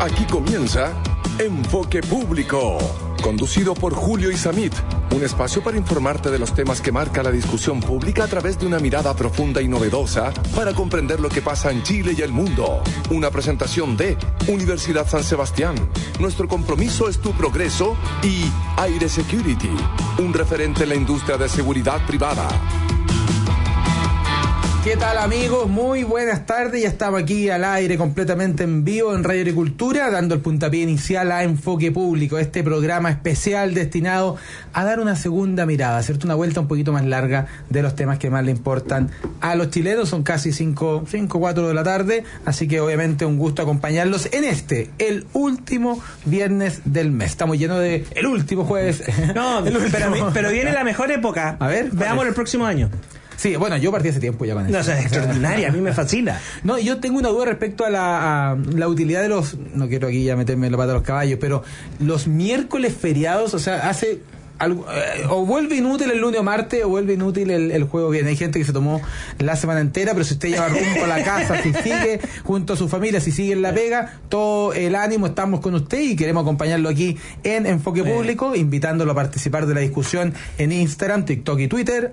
Aquí comienza Enfoque Público, conducido por Julio Isamit, un espacio para informarte de los temas que marca la discusión pública a través de una mirada profunda y novedosa para comprender lo que pasa en Chile y el mundo. Una presentación de Universidad San Sebastián. Nuestro compromiso es tu progreso y Aire Security, un referente en la industria de seguridad privada. ¿Qué tal, amigos? Muy buenas tardes. Ya estamos aquí al aire completamente en vivo en Radio Agricultura, dando el puntapié inicial a Enfoque Público, este programa especial destinado a dar una segunda mirada, hacerte una vuelta un poquito más larga de los temas que más le importan a los chilenos. Son casi 4 de la tarde, así que obviamente un gusto acompañarlos en el último viernes del mes. Estamos llenos de el último jueves. No, pero viene la mejor época. A ver, veamos el próximo año. Sí, bueno, yo partí hace tiempo ya con eso. No, o sea, es extraordinaria, a mí me fascina. No, yo tengo una duda respecto a la utilidad de los... No quiero aquí ya meterme la pata a los caballos, pero los miércoles feriados, o sea, hace... o vuelve inútil el lunes o martes o vuelve inútil el juego viernes. Hay gente que se tomó la semana entera, pero si usted lleva rumbo a la casa, si sigue junto a su familia, si sigue en la pega, todo el ánimo, estamos con usted y queremos acompañarlo aquí en Enfoque Público, invitándolo a participar de la discusión en Instagram, TikTok y Twitter,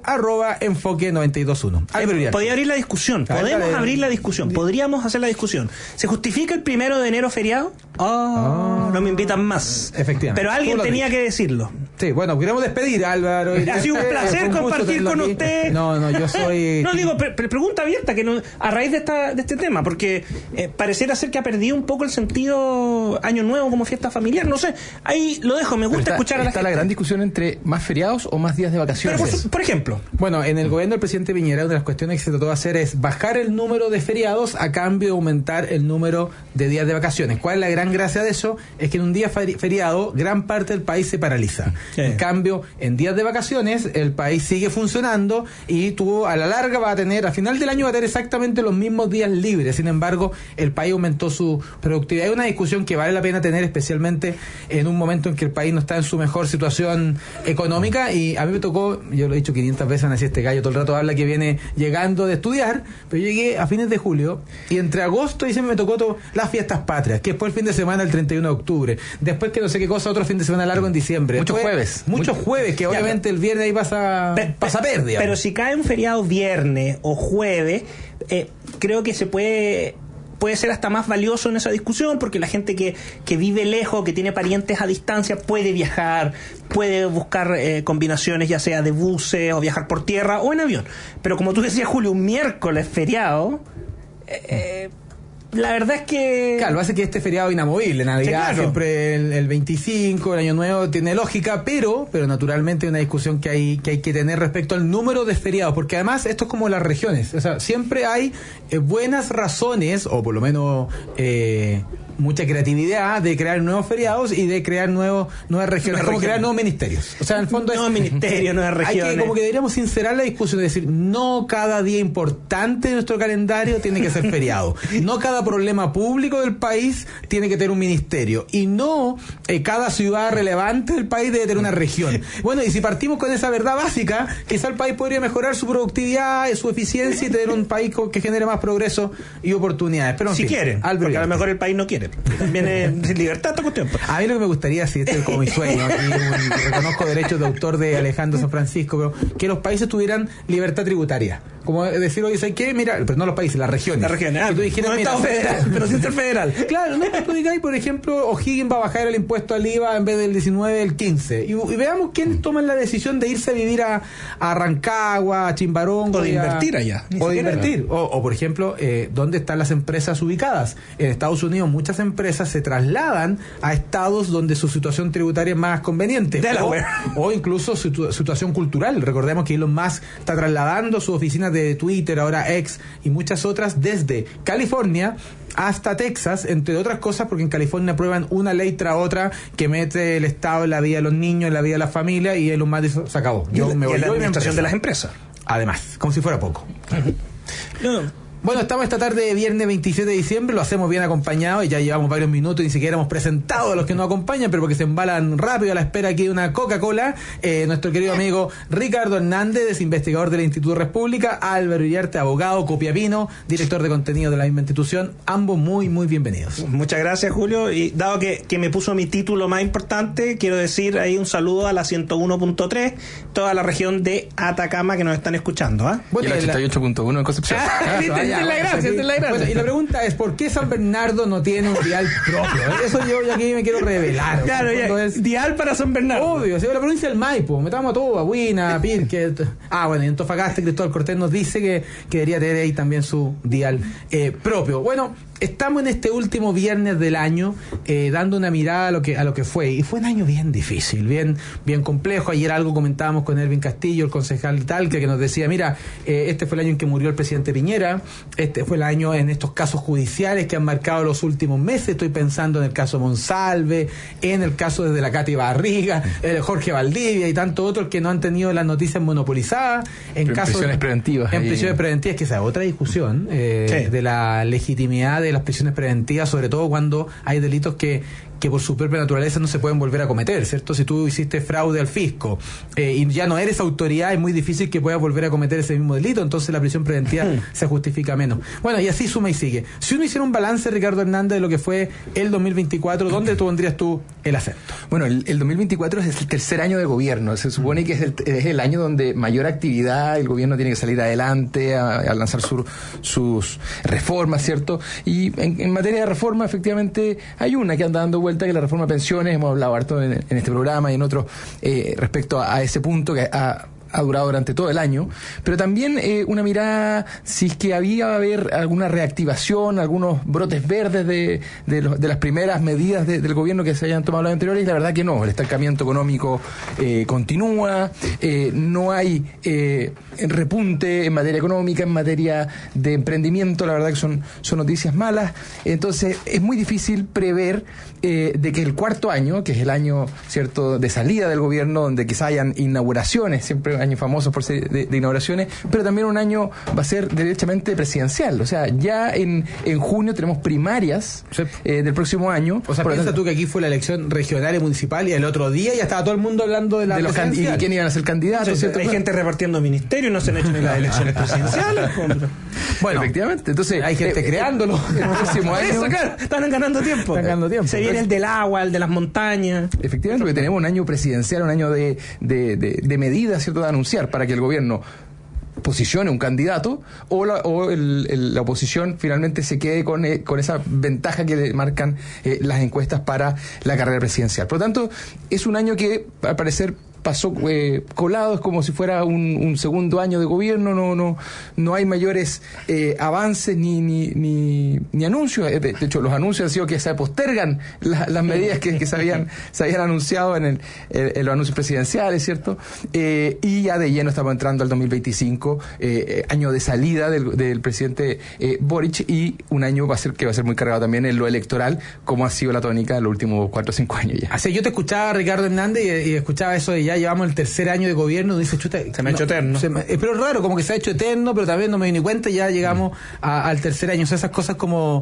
@enfoque921. Podría abrir la discusión, podemos abrir la discusión, podríamos hacer la discusión. ¿Se justifica el 1 de enero feriado? No me invitan más. Efectivamente. Pero alguien tenía que decirlo. Sí, bueno, queremos despedir a Álvaro. Ha sido un placer compartir con usted. No, yo soy... No, digo, pregunta abierta, que no, a raíz de este tema, porque pareciera ser que ha perdido un poco el sentido Año Nuevo como fiesta familiar, no sé, ahí lo dejo, me gusta escuchar a la gente. Está la gran discusión entre más feriados o más días de vacaciones. Pero por ejemplo. Bueno, en el gobierno del presidente Piñera, una de las cuestiones que se trató de hacer es bajar el número de feriados a cambio de aumentar el número de días de vacaciones. ¿Cuál es la gran gracia de eso? Es que en un día feriado, gran parte del país se paraliza. Sí. En cambio, en días de vacaciones, el país sigue funcionando y tú a la larga vas a tener, al final del año va a tener exactamente los mismos días libres. Sin embargo, el país aumentó su productividad. Es una discusión que vale la pena tener, especialmente en un momento en que el país no está en su mejor situación económica. Y a mí me tocó, yo lo he dicho 500 veces, así este gallo todo el rato habla que viene llegando de estudiar, pero yo llegué a fines de julio y entre agosto y diciembre me tocó las fiestas patrias, que después el fin de semana el 31 de octubre, después que no sé qué cosa, otro fin de semana largo en diciembre. Muchos jueves, que obviamente el viernes ahí pasa pérdida. Pero si cae un feriado viernes o jueves, creo que se puede ser hasta más valioso en esa discusión, porque la gente que vive lejos, que tiene parientes a distancia, puede viajar, puede buscar combinaciones ya sea de buses o viajar por tierra o en avión. Pero como tú decías, Julio, un miércoles feriado... la verdad es que... Claro, hace que este feriado inamovible, Navidad, sí, claro. Siempre el 25, el Año Nuevo, tiene lógica, pero naturalmente hay una discusión que hay que tener respecto al número de feriados, porque además esto es como las regiones, o sea, siempre hay buenas razones, o por lo menos mucha creatividad de crear nuevos feriados y de crear nuevas regiones, como crear nuevos ministerios. O sea, en el fondo nuevos ministerios, nuevas regiones. Hay que, como que deberíamos sincerar la discusión, es decir, no cada día importante de nuestro calendario tiene que ser feriado, no cada problema público del país tiene que tener un ministerio, y no cada ciudad relevante del país debe tener una región. Bueno, y si partimos con esa verdad básica, quizá el país podría mejorar su productividad, su eficiencia y tener un país que genere más progreso y oportunidades. Pero si quieren, porque a lo mejor el país no quiere. También es libertad esta cuestión. A mí lo que me gustaría, si este es como mi sueño, y reconozco derechos de autor de Alejandro San Francisco, pero que los países tuvieran libertad tributaria. Como decir, oye, ¿sabes qué? Mira, pero no los países, las regiones. Las regiones, tú dijeras, no Estado federal, pero sin ser federal. Claro, no, tú digáis, por ejemplo, O'Higgins va a bajar el impuesto al IVA en vez del 19, el 15. Y veamos quiénes toman la decisión de irse a vivir a Rancagua, a Chimbarongo. O de invertir allá. O de invertir. O, por ejemplo, ¿dónde están las empresas ubicadas? En Estados Unidos muchas empresas se trasladan a estados donde su situación tributaria es más conveniente. O incluso su situación cultural. Recordemos que Elon Musk está trasladando sus oficinas de Twitter, ahora X, y muchas otras desde California hasta Texas, entre otras cosas, porque en California aprueban una ley tras otra que mete el Estado en la vida de los niños, en la vida de la familia, y Elon Musk dice, se acabó. Yo me voy a la administración de las empresas. Además, como si fuera poco. No, Bueno, estamos esta tarde de viernes 27 de diciembre, lo hacemos bien acompañado y ya llevamos varios minutos y ni siquiera hemos presentado a los que nos acompañan, pero porque se embalan rápido a la espera aquí de una Coca-Cola, nuestro querido amigo Ricardo Hernández, investigador del Instituto República, Álvaro Iriarte, abogado, copiapino, director de contenido de la misma institución, ambos muy, muy bienvenidos. Muchas gracias, Julio, y dado que me puso mi título más importante, quiero decir ahí un saludo a la 101.3, toda la región de Atacama que nos están escuchando. Bueno, y el 88.1 en Concepción. Bueno, y la pregunta es, ¿por qué San Bernardo no tiene un dial propio? Eso yo aquí me quiero revelar. Claro, es dial para San Bernardo. Obvio, si la provincia del Maipo, metamos a todo, a Huina, a Pirque. Bueno, y en Antofagasta Cristóbal Cortés nos dice que debería tener ahí también su dial propio. Bueno, estamos en este último viernes del año dando una mirada a lo que fue, y fue un año bien difícil, bien complejo. Ayer algo comentábamos con Erwin Castillo, el concejal Talca, que nos decía, mira, este fue el año en que murió el presidente Piñera, este fue el año en estos casos judiciales que han marcado los últimos meses. Estoy pensando en el caso Monsalve, en el caso desde la Katy Barriga, Jorge Valdivia y tantos otros que no han tenido las noticias monopolizadas en prisiones preventivas. En prisiones preventivas, que esa es otra discusión de la legitimidad de las prisiones preventivas, sobre todo cuando hay delitos que por su propia naturaleza no se pueden volver a cometer, ¿cierto? Si tú hiciste fraude al fisco y ya no eres autoridad, es muy difícil que puedas volver a cometer ese mismo delito, entonces la prisión preventiva se justifica menos. Bueno, y así suma y sigue. Si uno hiciera un balance, Ricardo Hernández, de lo que fue el 2024, ¿dónde tú pondrías tú el acento? Bueno, el 2024 es el tercer año de gobierno. Se supone que es el año donde mayor actividad, el gobierno tiene que salir adelante a lanzar sus reformas, ¿cierto? Y en materia de reforma, efectivamente, hay una que anda dando vuelta, que la reforma de pensiones, hemos hablado harto en este programa y en otros respecto a ese punto que ha durado durante todo el año, pero también una mirada si es que va a haber alguna reactivación, algunos brotes verdes de las primeras medidas del gobierno que se hayan tomado los anteriores, y la verdad que no, el estancamiento económico continúa, no hay repunte en materia económica, en materia de emprendimiento, la verdad que son noticias malas. Entonces es muy difícil prever de que el cuarto año, que es el año, cierto, de salida del gobierno, donde quizá hayan inauguraciones, siempre años famosos por ser de inauguraciones, pero también un año va a ser derechamente presidencial. O sea, ya en junio tenemos primarias del próximo año. O sea, piensa tú que aquí fue la elección regional y municipal y el otro día ya estaba todo el mundo hablando de la presidencial. Y quién iban a ser candidatos. ¿Cierto? Hay gente repartiendo ministerios y no se han hecho ni las elecciones presidenciales. Bueno, efectivamente. Entonces hay gente creándolo. El próximo año. Eso, claro, están ganando tiempo. Se viene el del agua, el de las montañas. Efectivamente, porque tenemos un año presidencial, un año de medidas, ¿cierto?, de anunciar para que el gobierno posicione un candidato o la oposición finalmente se quede con esa ventaja que le marcan las encuestas para la carrera presidencial. Por lo tanto, es un año que al parecer pasó colado, es como si fuera un segundo año de gobierno, no hay mayores avances ni anuncios. De hecho, los anuncios han sido que se postergan las medidas que se habían anunciado en los anuncios presidenciales, ¿cierto? Y ya de lleno estamos entrando al 2025, año de salida del presidente Boric, y un año que va a ser muy cargado también en lo electoral, como ha sido la tónica en los últimos 4 o 5 años ya. Así, yo te escuchaba, Ricardo Hernández, y escuchaba eso de ya llevamos el tercer año de gobierno, dice, chuta, se me ha hecho eterno. Pero es raro, como que se ha hecho eterno, pero también no me di ni cuenta, ya llegamos al tercer año. O sea, esas cosas como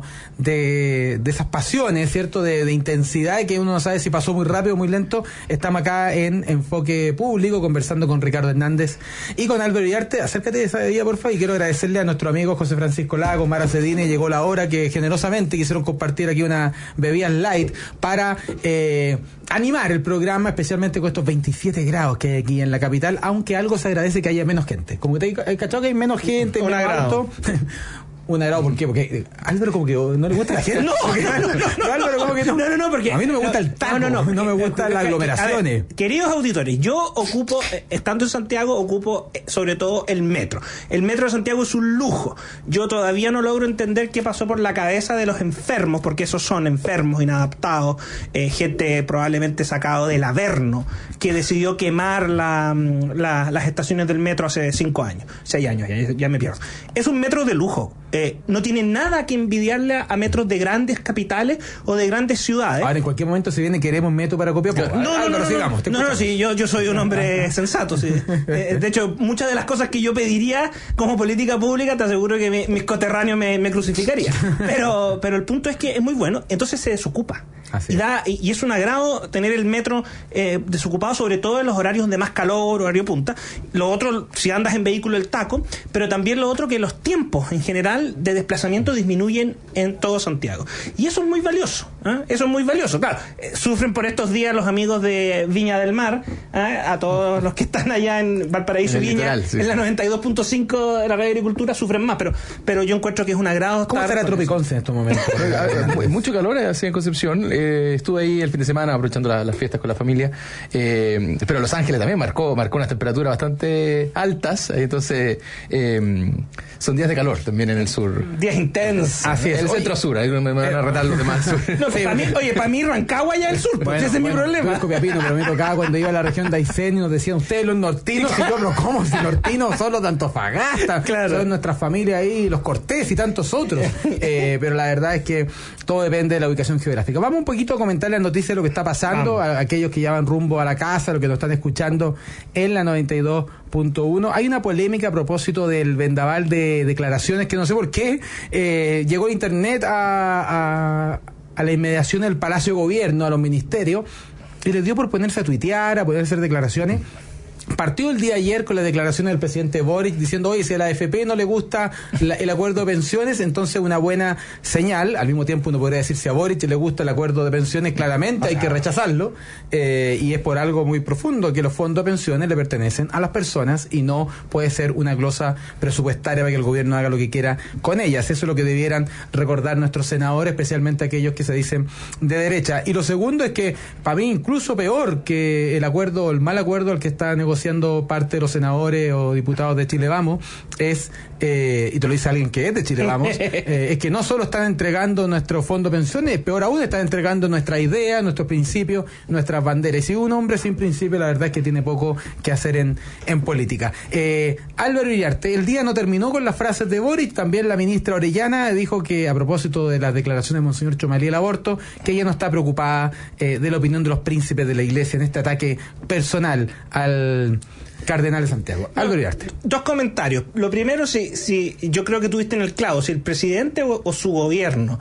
de esas pasiones, ¿cierto? De intensidad, que uno no sabe si pasó muy rápido o muy lento. Estamos acá en Enfoque Público, conversando con Ricardo Hernández y con Álvaro Iriarte. Acércate de esa bebida, por favor, y quiero agradecerle a nuestro amigo José Francisco Lago, Mara Cedine, llegó la hora que generosamente quisieron compartir aquí una bebida light para animar el programa, especialmente con estos 27 grados que hay aquí en la capital, aunque algo se agradece que haya menos gente. Como que te cachado que hay menos gente, menos alto. Un agrado, ¿por qué? Porque Álvaro como que no le gusta la gente. No, Álvaro como que no, porque a mí no me gusta el taco, no me gustan las aglomeraciones. Ver, queridos auditores, yo ocupo, estando en Santiago, ocupo sobre todo el metro. El metro de Santiago es un lujo. Yo todavía no logro entender qué pasó por la cabeza de los enfermos, porque esos son enfermos, inadaptados, gente probablemente sacado del Averno, que decidió quemar las estaciones del metro hace 5 años, 6 años, ya me pierdo. Es un metro de lujo. no tiene nada que envidiarle a metros de grandes capitales o de grandes ciudades. Ahora, en cualquier momento se viene, queremos metro para Copiapó. No, sí, yo soy un hombre sensato. Sí. De hecho, muchas de las cosas que yo pediría como política pública, te aseguro que mis coterráneos me crucificarían. Pero el punto es que es muy bueno, entonces se desocupa. Y es un agrado tener el metro desocupado, sobre todo en los horarios de más calor, horario punta. Lo otro, si andas en vehículo, el taco, pero también lo otro, que los tiempos en general de desplazamiento disminuyen en todo Santiago. Y eso es muy valioso. Eso es muy valioso. Claro, sufren por estos días los amigos de Viña del Mar, a todos los que están allá en Valparaíso y Viña, litoral, sí. En la 92.5 de la Radio Agricultura sufren más, pero yo encuentro que es un agrado. ¿Cómo será Tropiconce en estos momentos? Mucho calor así en Concepción. Estuve ahí el fin de semana aprovechando las fiestas con la familia, pero Los Ángeles también marcó unas temperaturas bastante altas, entonces son días de calor también en el sur. Días intensos. Así es. El centro-sur, ahí me van a retar los demás. No, para mí Rancagua ya es el sur, bueno, ese es mi problema. Copiapino, pero me tocaba cuando iba a la región de Aysén y nos decían, ustedes los nortinos, y yo, pero ¿cómo? Si nortinos son los de Antofagasta, claro. Son nuestras familias ahí, los Cortés y tantos otros. Pero la verdad es que todo depende de la ubicación geográfica. Vamos un poquito a comentar las noticias de lo que está pasando, a aquellos que ya van rumbo a la casa, los que nos están escuchando en la 92.1. Hay una polémica a propósito del vendaval de declaraciones que no sé por qué llegó a internet a la inmediación del Palacio de Gobierno, a los ministerios, y les dio por ponerse a tuitear, a poder hacer declaraciones. Partió el día ayer con las declaraciones del presidente Boric diciendo, oye, si a la AFP no le gusta el acuerdo de pensiones, entonces una buena señal. Al mismo tiempo uno podría decir, si a Boric le gusta el acuerdo de pensiones, claramente hay que rechazarlo, y es por algo muy profundo, que los fondos de pensiones le pertenecen a las personas y no puede ser una glosa presupuestaria para que el gobierno haga lo que quiera con ellas. Eso es lo que debieran recordar nuestros senadores, especialmente aquellos que se dicen de derecha. Y lo segundo es que, para mí, incluso peor que el mal acuerdo al que está negociando parte de los senadores o diputados de Chile Vamos, es, y te lo dice alguien que es de Chile Vamos, es que no solo están entregando nuestro fondo de pensiones, peor aún, están entregando nuestra idea, nuestros principios, nuestras banderas. Y si un hombre sin principio, la verdad es que tiene poco que hacer en política. Álvaro Iriarte, el día no terminó con las frases de Boric. También la ministra Orellana dijo que, a propósito de las declaraciones de Monseñor Chomalí el aborto, que ella no está preocupada de la opinión de los príncipes de la Iglesia en este ataque personal al Cardenal de Santiago. Álvaro Iriarte. Dos comentarios. Lo primero, si yo creo que tuviste en el clavo, si el presidente o su gobierno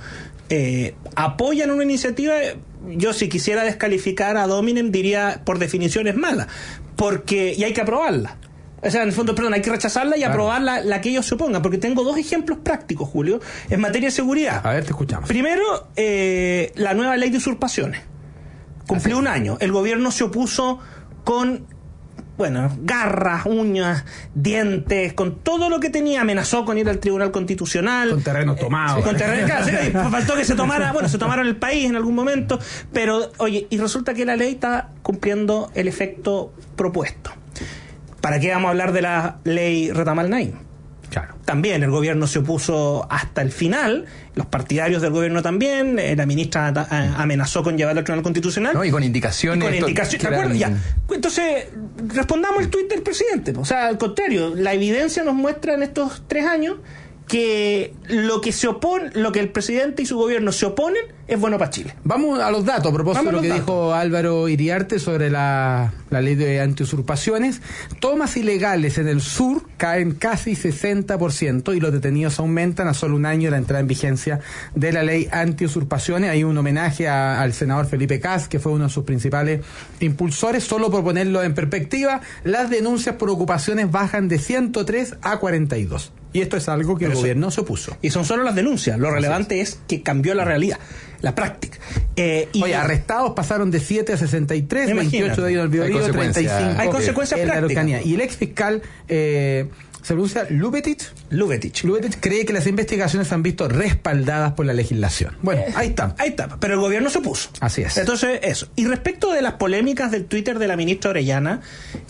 apoyan una iniciativa, yo si quisiera descalificar a Dominem diría por definición es mala, y hay que aprobarla. O sea, en el fondo, hay que rechazarla y aprobar la que ellos se opongan, porque tengo dos ejemplos prácticos, Julio, en materia de seguridad. A ver, te escuchamos. Primero, la nueva ley de usurpaciones. Cumplió un año. El gobierno se opuso con garras, uñas, dientes, con todo lo que tenía. Amenazó con ir al Tribunal Constitucional. Con terrenos tomados. Con terrenos, claro, faltó que se tomaron el país en algún momento. Pero, oye, y resulta que la ley está cumpliendo el efecto propuesto. ¿Para qué vamos a hablar de la ley Retamal Naim? Claro. También el gobierno se opuso hasta el final, los partidarios del gobierno también, la ministra amenazó con llevarlo al Tribunal Constitucional. No, y con indicaciones. ¿Te acuerdas? Ya. Entonces, respondamos el tuit del presidente. O sea, al contrario, la evidencia nos muestra en estos 3 años que lo que el presidente y su gobierno se oponen es bueno para Chile. Vamos a los datos a propósito de lo que dijo Álvaro Iriarte sobre la ley de antiusurpaciones. Tomas ilegales en el sur caen casi 60% y los detenidos aumentan a solo un año de la entrada en vigencia de la ley antiusurpaciones. Hay un homenaje al senador Felipe Kast, que fue uno de sus principales impulsores. Solo por ponerlo en perspectiva, las denuncias por ocupaciones bajan de 103 a 42. Y esto es algo que el gobierno se opuso. Y son solo las denuncias. Lo relevante es que cambió la realidad, la práctica. Arrestados pasaron de 7 a 63, 28 de ellos en el Biobío, 35 hay consecuencias en la prácticas. Araucanía. Y el ex fiscal se pronuncia Lubetich cree que las investigaciones han visto respaldadas por la legislación. Bueno, ahí está. Pero el gobierno se opuso. Así es. Entonces, eso. Y respecto de las polémicas del Twitter de la ministra Orellana,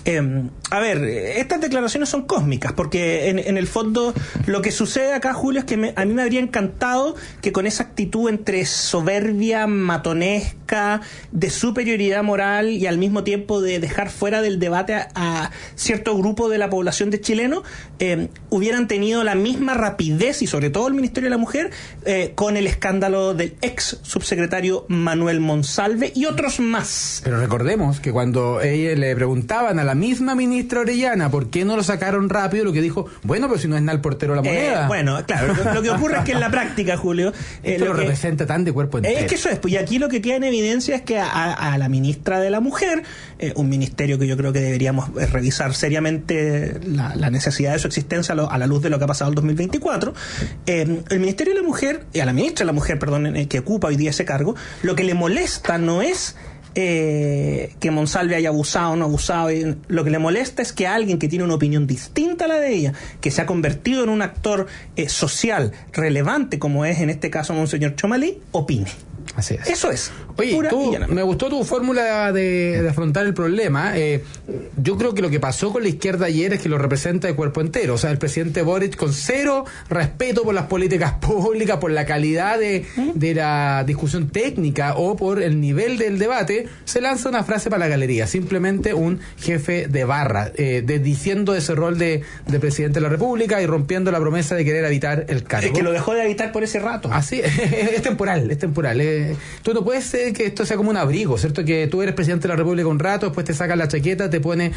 estas declaraciones son cósmicas, porque en el fondo lo que sucede acá, Julio, es que a mí me habría encantado que con esa actitud entre soberbia, matonesca, de superioridad moral y al mismo tiempo de dejar fuera del debate a cierto grupo de la población de chilenos, hubieran tenido la misma rapidez, y sobre todo el Ministerio de la Mujer, con el escándalo del ex subsecretario Manuel Monsalve y otros más. Pero recordemos que cuando ella le preguntaban a la misma ministra Orellana por qué no lo sacaron rápido, lo que dijo, bueno, pero si no es nada el portero de la moneda. Bueno, claro, lo que ocurre es que en la práctica, Julio... Esto lo representa tan de cuerpo entero. Es que eso es, pues, y aquí lo que queda en evidencia es que a la ministra de la Mujer, un ministerio que yo creo que deberíamos revisar seriamente la necesidad de su existencia a la luz de lo que ha pasado en el 2024, el Ministerio de la Mujer, y a la ministra de la Mujer, perdón, que ocupa hoy día ese cargo, lo que le molesta no es que Monsalve haya abusado o no abusado, lo que le molesta es que alguien que tiene una opinión distinta a la de ella, que se ha convertido en un actor social relevante, como es en este caso Monseñor Chomalí, opine. Así es. Eso es. Oye, me gustó tu fórmula de afrontar el problema. Yo creo que lo que pasó con la izquierda ayer es que lo representa de cuerpo entero. O sea, el presidente Boric, con cero respeto por las políticas públicas, por la calidad de la discusión técnica o por el nivel del debate, se lanza una frase para la galería. Simplemente un jefe de barra, diciendo ese rol de presidente de la República y rompiendo la promesa de querer evitar el cargo. Es que lo dejó de evitar por ese rato. Así, es temporal. Tú no puedes ser que esto sea como un abrigo, ¿cierto? Que tú eres presidente de la República un rato, después te sacas la chaqueta, te pone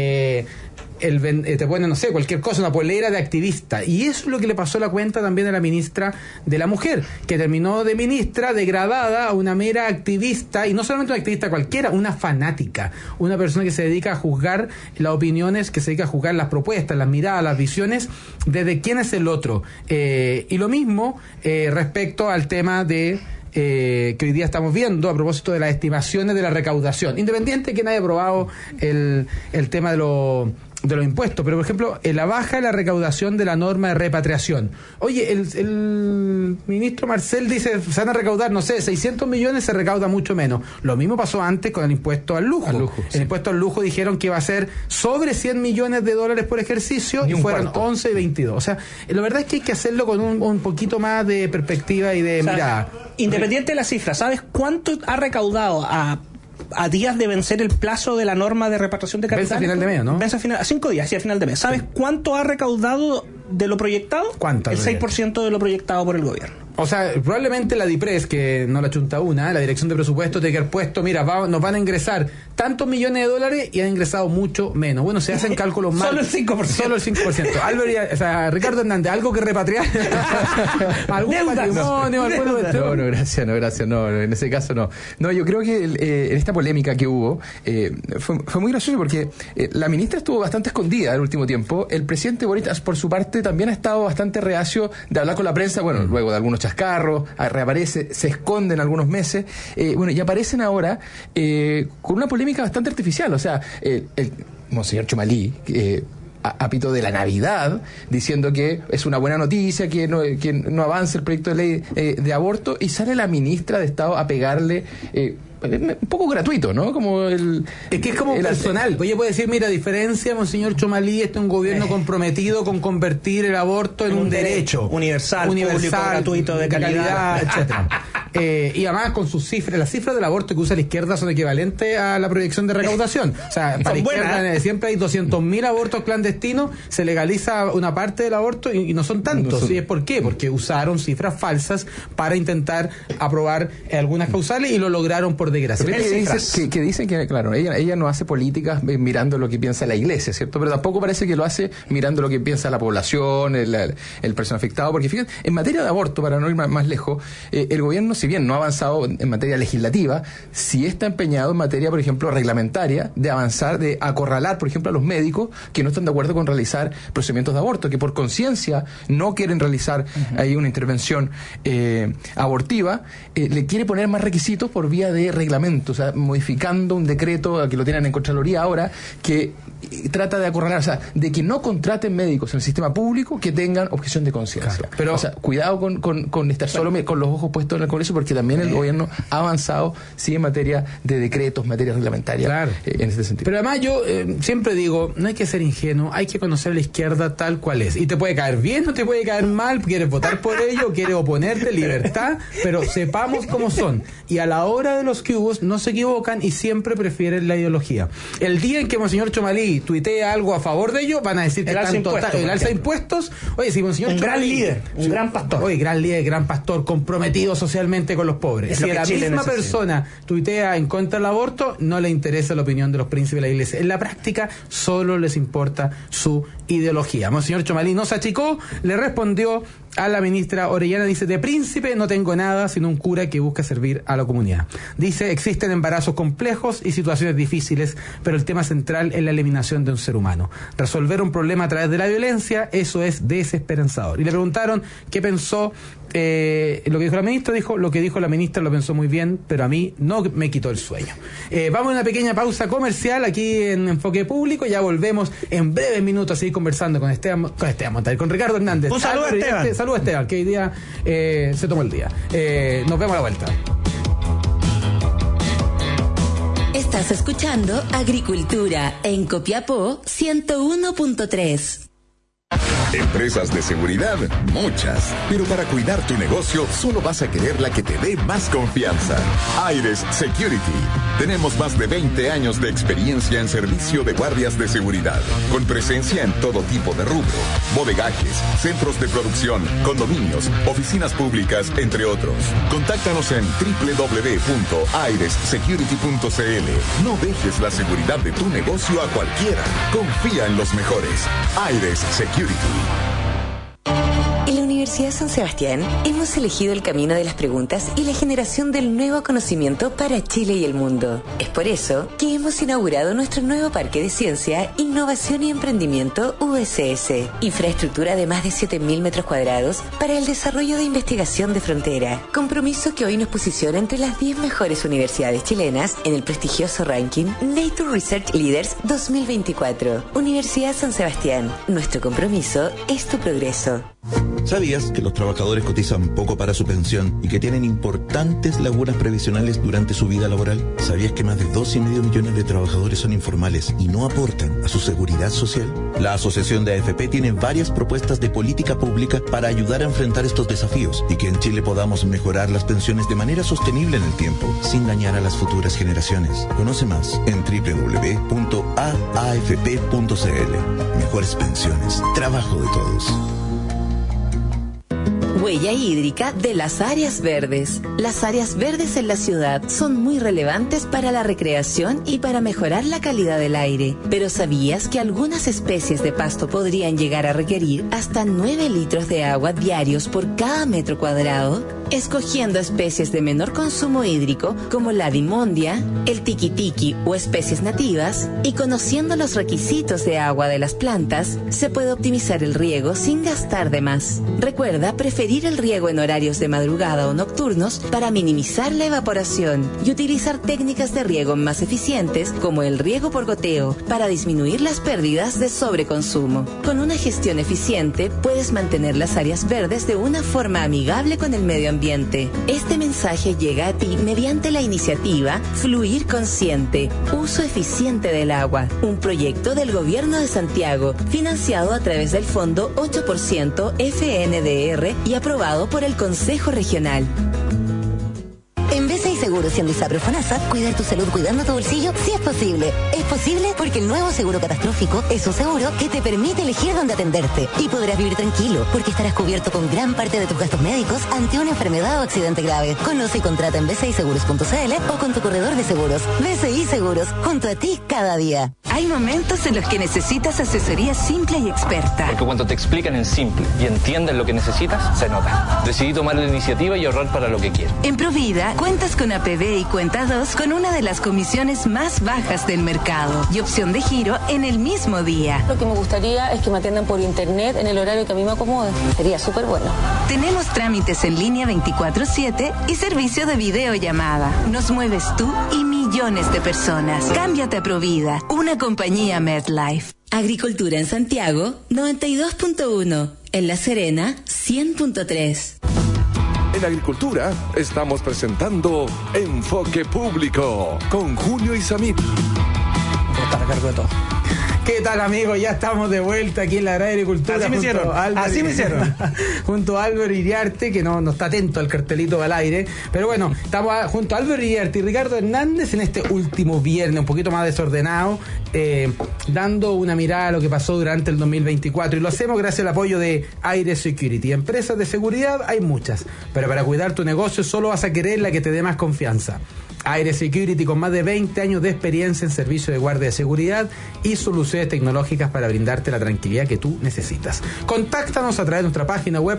no sé, cualquier cosa, una polera de activista. Y eso es lo que le pasó a la cuenta también a la ministra de la Mujer, que terminó de ministra degradada a una mera activista, y no solamente una activista cualquiera, una fanática, una persona que se dedica a juzgar las opiniones, que se dedica a juzgar las propuestas, las miradas, las visiones, desde quién es el otro. Y lo mismo respecto al tema de que hoy día estamos viendo a propósito de las estimaciones de la recaudación, independiente de que nadie haya aprobado el tema de los impuestos, pero por ejemplo, la baja de la recaudación de la norma de repatriación. Oye, el ministro Marcel dice, se van a recaudar, no sé, 600 millones, se recauda mucho menos. Lo mismo pasó antes con el impuesto al lujo. Sí. El impuesto al lujo dijeron que iba a ser sobre 100 millones de dólares por ejercicio, y fueron 11 y 22. O sea, la verdad es que hay que hacerlo con un poquito más de perspectiva y de mirada. Independiente de la cifra, ¿sabes cuánto ha recaudado a días de vencer el plazo de la norma de repatriación de capital? Vence a final de mes, ¿no? Vence a 5 días, sí, a final de mes. ¿Sabes cuánto ha recaudado de lo proyectado? ¿Cuánto? El 6% de lo proyectado por el gobierno. O sea, probablemente la DIPRES, que no la chunta una, la Dirección de Presupuesto, tiene que haber puesto, mira, nos van a ingresar tantos millones de dólares y han ingresado mucho menos. Bueno, se hacen cálculos mal. Solo el 5%. Solo el 5%. Ricardo Hernández, ¿algo que repatriar? ¿Algún patrimonio? No, gracias, no, en ese caso no. No, yo creo que en esta polémica que hubo, fue muy gracioso porque la ministra estuvo bastante escondida el último tiempo. El presidente Boric, por su parte, también ha estado bastante reacio de hablar con la prensa, bueno, luego de algunos chascarros, reaparece, se esconden algunos meses, y aparecen ahora con una polémica bastante artificial. O sea, el monseñor Chomalí, apito de la Navidad, diciendo que es una buena noticia, que no avance el proyecto de ley de aborto, y sale la ministra de Estado a pegarle un poco gratuito, ¿no? Como es que es como personal. Oye, puede decir, mira, a diferencia, monseñor Chomalí, este es un gobierno comprometido con convertir el aborto en un derecho universal, público, gratuito, de calidad, etcétera. Y además con sus cifras, las cifras del aborto que usa la izquierda son equivalentes a la proyección de recaudación. O sea, para la izquierda siempre hay 200.000 abortos clandestinos, se legaliza una parte del aborto y no son tantos. ¿Y es por qué? Porque usaron cifras falsas para intentar aprobar algunas causales y lo lograron por desgracia. Que dicen que, claro, ella no hace políticas mirando lo que piensa la iglesia, ¿cierto? Pero tampoco parece que lo hace mirando lo que piensa la población, el personal afectado, porque fíjense, en materia de aborto, para no ir más lejos, el gobierno, si bien no ha avanzado en materia legislativa, sí está empeñado en materia, por ejemplo, reglamentaria, de avanzar, de acorralar, por ejemplo, a los médicos que no están de acuerdo con realizar procedimientos de aborto, que por conciencia no quieren realizar ahí una intervención abortiva, le quiere poner más requisitos por vía de reglamento, o sea, modificando un decreto que lo tienen en Contraloría ahora, que trata de acorralar, o sea, de que no contraten médicos en el sistema público que tengan objeción de conciencia. Claro, pero, o sea, cuidado con estar solo con los ojos puestos en el Congreso, porque también el gobierno ha avanzado, sí, en materia de decretos, materia reglamentaria, claro, en este sentido. Pero además yo siempre digo, no hay que ser ingenuo, hay que conocer a la izquierda tal cual es. Y te puede caer bien o te puede caer mal, quieres votar por ello, quieres oponerte, libertad, pero sepamos cómo son. Y a la hora de los que hubo no se equivocan y siempre prefieren la ideología. El día en que Monseñor Chomalí tuitea algo a favor de ellos, van a decir que el alza de impuestos. Oye, si Monseñor un Chomalí, gran líder, un gran pastor. Oye, gran líder, gran pastor, comprometido socialmente con los pobres. Si la misma persona tuitea en contra del aborto, no le interesa la opinión de los príncipes de la iglesia. En la práctica, solo les importa su ideología. Monseñor Chomalí no se achicó, le respondió a la ministra Orellana, dice: de príncipe no tengo nada, sino un cura que busca servir a la comunidad. Dice: existen embarazos complejos y situaciones difíciles, pero el tema central es la eliminación de un ser humano. Resolver un problema a través de la violencia, eso es desesperanzador. Y le preguntaron qué pensó lo que dijo la ministra. Dijo: lo que dijo la ministra lo pensó muy bien, pero a mí no me quitó el sueño. Vamos a una pequeña pausa comercial aquí en Enfoque Público. Ya volvemos en breves minutos a seguir conversando con Esteban Montaner, con Ricardo Hernández. Un saludo a Esteban. Saludos a Esteban, que hoy día se tomó el día. Nos vemos a la vuelta. Estás escuchando Agricultura en Copiapó 101.3. Empresas de seguridad, muchas. Pero para cuidar tu negocio, solo vas a querer la que te dé más confianza. Aires Security. Tenemos más de 20 años de experiencia en servicio de guardias de seguridad, con presencia en todo tipo de rubro: bodegajes, centros de producción, condominios, oficinas públicas, entre otros. Contáctanos en www.airessecurity.cl. No dejes la seguridad de tu negocio a cualquiera. Confía en los mejores. Aires Security. En la Universidad San Sebastián hemos elegido el camino de las preguntas y la generación del nuevo conocimiento para Chile y el mundo. Es por eso que hemos inaugurado nuestro nuevo Parque de Ciencia, Innovación y Emprendimiento USS. Infraestructura de más de 7.000 metros cuadrados para el desarrollo de investigación de frontera. Compromiso que hoy nos posiciona entre las 10 mejores universidades chilenas en el prestigioso ranking Nature Research Leaders 2024. Universidad San Sebastián. Nuestro compromiso es tu progreso. ¿Sabías que los trabajadores cotizan poco para su pensión y que tienen importantes lagunas previsionales durante su vida laboral? ¿Sabías que más de 2,5 millones de trabajadores son informales y no aportan a su seguridad social? La Asociación de AFP tiene varias propuestas de política pública para ayudar a enfrentar estos desafíos y que en Chile podamos mejorar las pensiones de manera sostenible en el tiempo, sin dañar a las futuras generaciones. Conoce más en www.aafp.cl. Mejores pensiones, trabajo de todos. Huella hídrica de las áreas verdes. Las áreas verdes en la ciudad son muy relevantes para la recreación y para mejorar la calidad del aire. Pero ¿sabías que algunas especies de pasto podrían llegar a requerir hasta 9 litros de agua diarios por cada metro cuadrado? Escogiendo especies de menor consumo hídrico como la dimondia, el tiquitiqui o especies nativas, y conociendo los requisitos de agua de las plantas, se puede optimizar el riego sin gastar de más. Recuerda preferir el riego en horarios de madrugada o nocturnos para minimizar la evaporación y utilizar técnicas de riego más eficientes como el riego por goteo para disminuir las pérdidas de sobreconsumo. Con una gestión eficiente puedes mantener las áreas verdes de una forma amigable con el medio ambiente. Este mensaje llega a ti mediante la iniciativa Fluir Consciente, Uso Eficiente del Agua, un proyecto del Gobierno de Santiago, financiado a través del Fondo 8% FNDR y aprobado por el Consejo Regional. En BCI Seguros y en Disapro Fonasa, cuidar tu salud cuidando tu bolsillo sí es posible. Es posible porque el nuevo seguro catastrófico es un seguro que te permite elegir dónde atenderte. Y podrás vivir tranquilo porque estarás cubierto con gran parte de tus gastos médicos ante una enfermedad o accidente grave. Conoce y contrata en bciseguros.cl o con tu corredor de seguros. BCI Seguros, junto a ti cada día. Hay momentos en los que necesitas asesoría simple y experta. Porque cuando te explican en simple y entienden lo que necesitas, se nota. Decidí tomar la iniciativa y ahorrar para lo que quiero. En Provida cuentas con APB y Cuenta 2 con una de las comisiones más bajas del mercado y opción de giro en el mismo día. Lo que me gustaría es que me atiendan por internet en el horario que a mí me acomode. Sería súper bueno. Tenemos trámites en línea 24/7 y servicio de videollamada. Nos mueves tú y millones de personas. Cámbiate a Provida, una compañía MedLife. Agricultura en Santiago, 92.1. En La Serena, 100.3. En Agricultura estamos presentando Enfoque Público con Julio Isamit. Estar a cargo de todo. ¿Qué tal, amigos? Ya estamos de vuelta aquí en la Radio Agricultura. Así me hicieron. Junto a Álvaro Iriarte, que no está atento al cartelito al aire. Pero bueno, estamos junto a Álvaro Iriarte y Ricardo Hernández en este último viernes, un poquito más desordenado, dando una mirada a lo que pasó durante el 2024. Y lo hacemos gracias al apoyo de Aire Security. Empresas de seguridad hay muchas, pero para cuidar tu negocio solo vas a querer la que te dé más confianza. Aire Security, con más de 20 años de experiencia en servicio de guardia de seguridad y soluciones tecnológicas para brindarte la tranquilidad que tú necesitas. Contáctanos a través de nuestra página web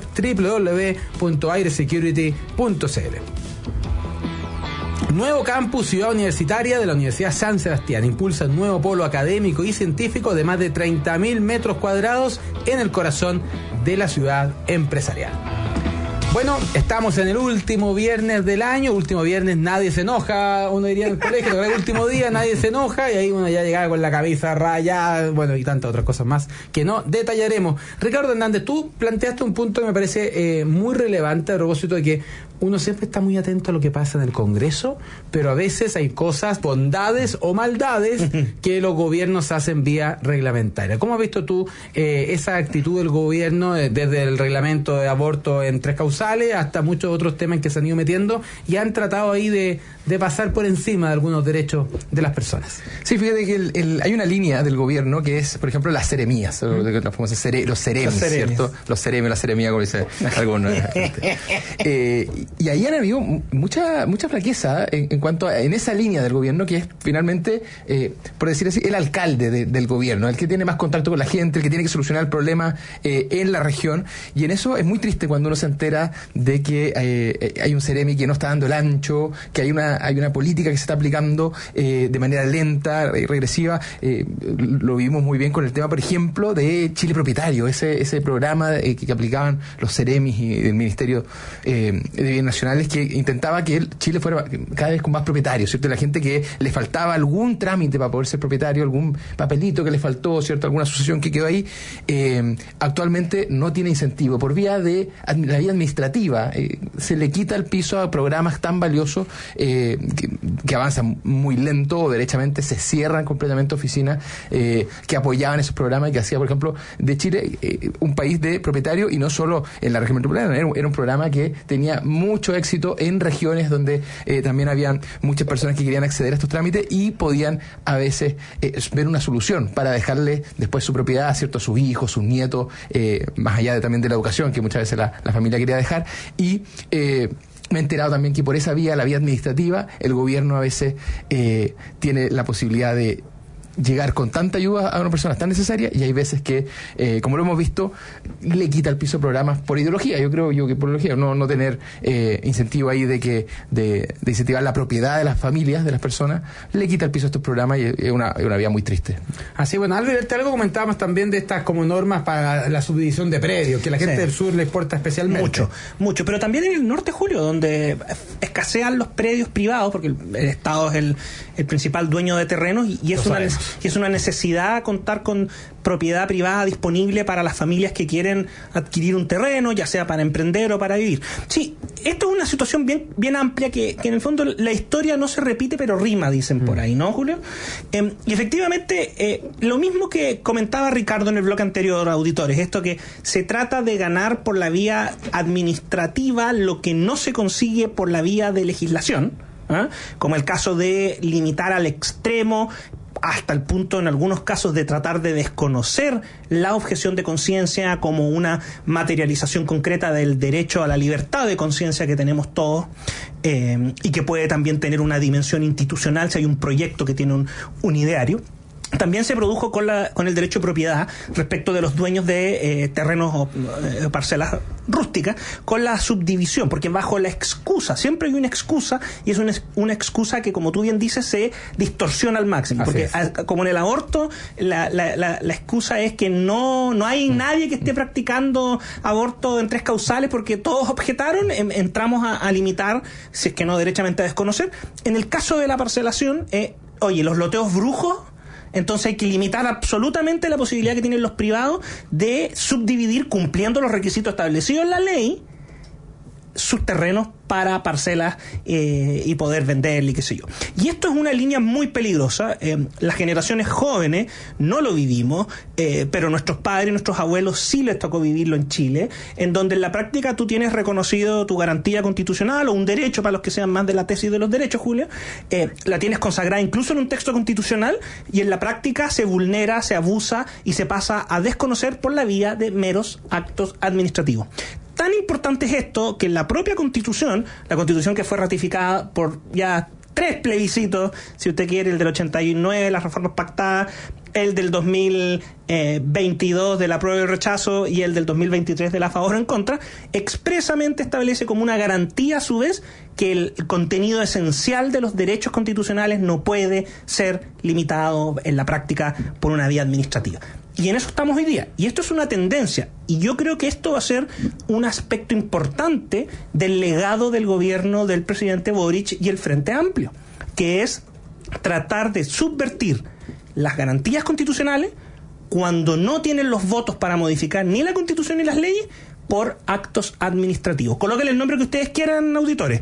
www.airesecurity.cl. Nuevo campus Ciudad Universitaria de la Universidad San Sebastián impulsa un nuevo polo académico y científico de más de 30.000 metros cuadrados en el corazón de la ciudad empresarial. Bueno, estamos en el último viernes del año. Último viernes nadie se enoja, uno diría en el colegio, el último día nadie se enoja, y ahí uno ya llegaba con la cabeza rayada, bueno, y tantas otras cosas más que no detallaremos. Ricardo Hernández, tú planteaste un punto que me parece muy relevante a propósito de que uno siempre está muy atento a lo que pasa en el Congreso, pero a veces hay cosas, bondades o maldades que los gobiernos hacen vía reglamentaria. ¿Cómo has visto tú esa actitud del gobierno desde el reglamento de aborto en 3 causales hasta muchos otros temas que se han ido metiendo y han tratado ahí de pasar por encima de algunos derechos de las personas? Sí, fíjate que hay una línea del gobierno que es, por ejemplo, las seremías, los famosos los seremis, ¿cierto? Los seremios, la seremía, como dice algunos. Y ahí han habido mucha flaqueza en cuanto en esa línea del gobierno, que es finalmente, por decir así, el alcalde del gobierno, el que tiene más contacto con la gente, el que tiene que solucionar el problema en la región. Y en eso es muy triste cuando uno se entera de que hay un seremi que no está dando el ancho, que hay una política que se está aplicando de manera lenta y regresiva. Lo vimos muy bien con el tema, por ejemplo, de Chile Propietario, ese programa que aplicaban los seremis y el Ministerio de Bienes Nacionales, que intentaba que Chile fuera cada vez con más propietarios, ¿cierto? La gente que le faltaba algún trámite para poder ser propietario, algún papelito que le faltó, ¿cierto? Alguna asociación que quedó ahí, actualmente no tiene incentivo. Por vía de la vía administrativa, se le quita el piso a programas tan valiosos que avanzan muy lento, o derechamente se cierran completamente oficinas que apoyaban esos programas y que hacía, por ejemplo, de Chile un país de propietarios, y no solo en la región metropolitana. Era un programa que tenía mucho éxito en regiones donde también habían muchas personas que querían acceder a estos trámites y podían a veces ver una solución para dejarle después su propiedad, ¿cierto?, a sus hijos, sus nietos, más allá también de la educación que muchas veces la familia quería dejar. Y me he enterado también que por esa vía, la vía administrativa, el gobierno a veces tiene la posibilidad de llegar con tanta ayuda a una persona tan necesaria, y hay veces que, como lo hemos visto, le quita el piso a programas por ideología. Yo creo que por ideología, no tener incentivo ahí de incentivar la propiedad de las familias, de las personas, le quita el piso a estos programas, y es una vía muy triste. Así, bueno, Albert, algo comentábamos también de estas como normas para la subdivisión de predios, que la gente del sur le importa especialmente. Mucho, pero también en el norte, Julio, donde escasean los predios privados, porque el Estado es el principal dueño de terrenos, y es una necesidad contar con propiedad privada disponible para las familias que quieren adquirir un terreno, ya sea para emprender o para vivir. Sí, esto es una situación bien amplia que en el fondo la historia no se repite, pero rima, dicen por ahí, ¿no, Julio? Y efectivamente, lo mismo que comentaba Ricardo en el bloque anterior, auditores, esto que se trata de ganar por la vía administrativa lo que no se consigue por la vía de legislación, como el caso de limitar al extremo, hasta el punto en algunos casos de tratar de desconocer la objeción de conciencia como una materialización concreta del derecho a la libertad de conciencia que tenemos todos, y que puede también tener una dimensión institucional si hay un proyecto que tiene un ideario. También se produjo con el derecho de propiedad respecto de los dueños de terrenos o parcelas rústicas, con la subdivisión, porque bajo la excusa, siempre hay una excusa, y es una excusa que, como tú bien dices, se distorsiona al máximo. Porque como en el aborto, la excusa es que no hay nadie que esté practicando aborto en 3 causales, porque todos objetaron, entramos a limitar, si es que no derechamente a desconocer. En el caso de la parcelación, los loteos brujos, entonces hay que limitar absolutamente la posibilidad que tienen los privados de subdividir cumpliendo los requisitos establecidos en la ley, sus terrenos para parcelas y poder vender y qué sé yo. Y esto es una línea muy peligrosa. Las generaciones jóvenes no lo vivimos, pero nuestros padres y nuestros abuelos sí les tocó vivirlo en Chile, en donde en la práctica tú tienes reconocido tu garantía constitucional o un derecho, para los que sean más de la tesis de los derechos, Julio, la tienes consagrada incluso en un texto constitucional, y en la práctica se vulnera, se abusa y se pasa a desconocer por la vía de meros actos administrativos. Tan importante es esto que en la propia Constitución, la Constitución que fue ratificada por ya 3 plebiscitos, si usted quiere, el del 89, las reformas pactadas, el del 2022 del apruebo y rechazo y el del 2023 del a favor o en contra, expresamente establece como una garantía a su vez que el contenido esencial de los derechos constitucionales no puede ser limitado en la práctica por una vía administrativa. Y en eso estamos hoy día. Y esto es una tendencia. Y yo creo que esto va a ser un aspecto importante del legado del gobierno del presidente Boric y el Frente Amplio, que es tratar de subvertir las garantías constitucionales cuando no tienen los votos para modificar ni la Constitución ni las leyes por actos administrativos. Colóquenle el nombre que ustedes quieran, auditores.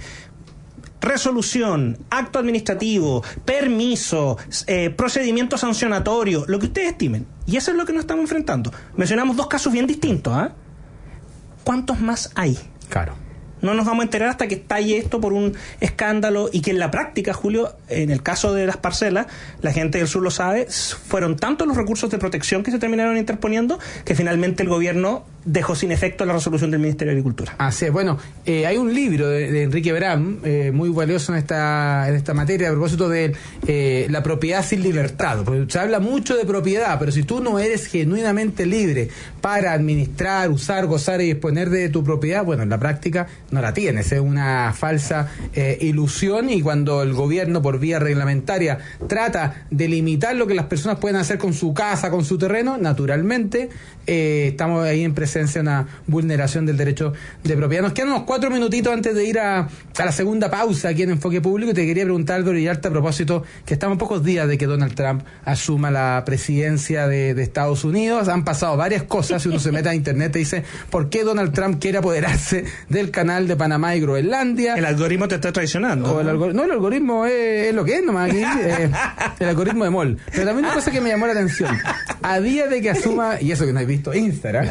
Resolución, acto administrativo, permiso, procedimiento sancionatorio, lo que ustedes estimen. Y eso es lo que nos estamos enfrentando. Mencionamos 2 casos bien distintos, ¿eh? ¿Cuántos más hay? Claro. No nos vamos a enterar hasta que estalle esto por un escándalo, y que en la práctica, Julio, en el caso de las parcelas, la gente del sur lo sabe, fueron tantos los recursos de protección que se terminaron interponiendo que finalmente el gobierno dejó sin efecto la resolución del Ministerio de Agricultura. Así es. Bueno, hay un libro de Enrique Bram, muy valioso en esta materia, a propósito de la propiedad sin libertad. Porque se habla mucho de propiedad, pero si tú no eres genuinamente libre para administrar, usar, gozar y disponer de tu propiedad, bueno, en la práctica no la tienes. Es una falsa ilusión, y cuando el gobierno por vía reglamentaria trata de limitar lo que las personas pueden hacer con su casa, con su terreno, naturalmente estamos ahí en presencia de una vulneración del derecho de propiedad. Nos quedan unos 4 minutitos antes de ir a la segunda pausa aquí en Enfoque Público, y te quería preguntar, Álvaro Iriarte, a propósito que estamos a pocos días de que Donald Trump asuma la presidencia de Estados Unidos. Han pasado varias cosas. Si uno se mete a internet te dice ¿por qué Donald Trump quiere apoderarse del canal de Panamá y Groenlandia? El algoritmo te está traicionando. El algoritmo es lo que es nomás aquí, el algoritmo de Moll. Pero también una cosa que me llamó la atención, a día de que asuma, y eso que no he visto Instagram,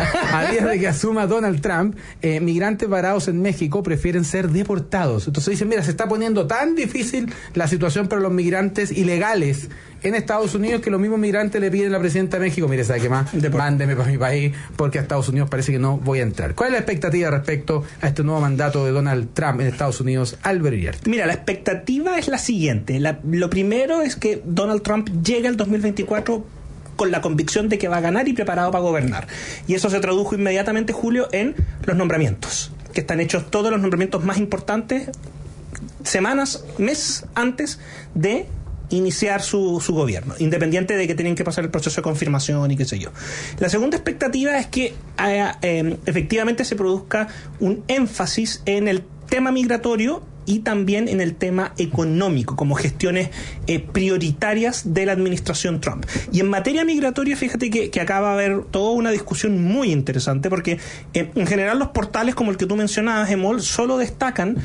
a día de que asuma Donald Trump, migrantes varados en México prefieren ser deportados. Entonces dicen, mira, se está poniendo tan difícil la situación para los migrantes ilegales en Estados Unidos que los mismos migrantes le piden a la presidenta de México, mire, ¿sabe qué más? Mándeme para mi país, porque a Estados Unidos parece que no voy a entrar. ¿Cuál es la expectativa respecto a este nuevo mandato de Donald Trump en Estados Unidos, Álvaro Iriarte? Mira, la expectativa es la siguiente. Lo primero es que Donald Trump llegue al 2024 con la convicción de que va a ganar y preparado para gobernar. Y eso se tradujo inmediatamente, Julio, en los nombramientos, que están hechos todos los nombramientos más importantes semanas, meses antes de iniciar su gobierno, independiente de que tienen que pasar el proceso de confirmación y qué sé yo. La segunda expectativa es que efectivamente se produzca un énfasis en el tema migratorio y también en el tema económico, como gestiones prioritarias de la administración Trump. Y en materia migratoria, fíjate que acaba de haber toda una discusión muy interesante, porque en general los portales como el que tú mencionabas, Emol, solo destacan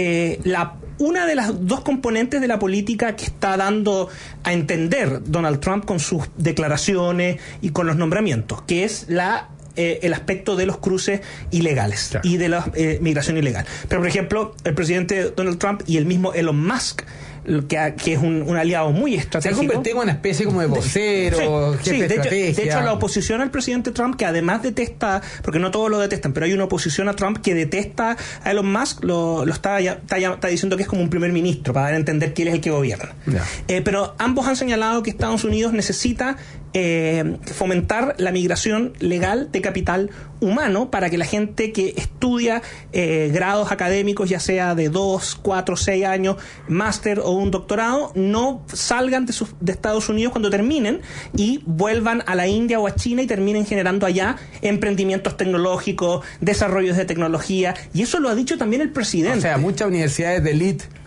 una de las 2 componentes de la política que está dando a entender Donald Trump con sus declaraciones y con los nombramientos, que es el aspecto de los cruces ilegales, claro, y de la migración ilegal. Pero, por ejemplo, el presidente Donald Trump y el mismo Elon Musk, que es un aliado muy estratégico. Se ha convertido en una especie como de vocero, jefe de estrategia. De hecho, la oposición al presidente Trump, que además detesta, porque no todos lo detestan, pero hay una oposición a Trump que detesta a Elon Musk, lo está diciendo que es como un primer ministro, para dar a entender que él es el que gobierna. Pero ambos han señalado que Estados Unidos necesita fomentar la migración legal de capital humano para que la gente que estudia grados académicos, ya sea de 2, 4, 6 años, máster o un doctorado, no salgan de Estados Unidos cuando terminen y vuelvan a la India o a China y terminen generando allá emprendimientos tecnológicos, desarrollos de tecnología, y eso lo ha dicho también el presidente. O sea, muchas universidades de élite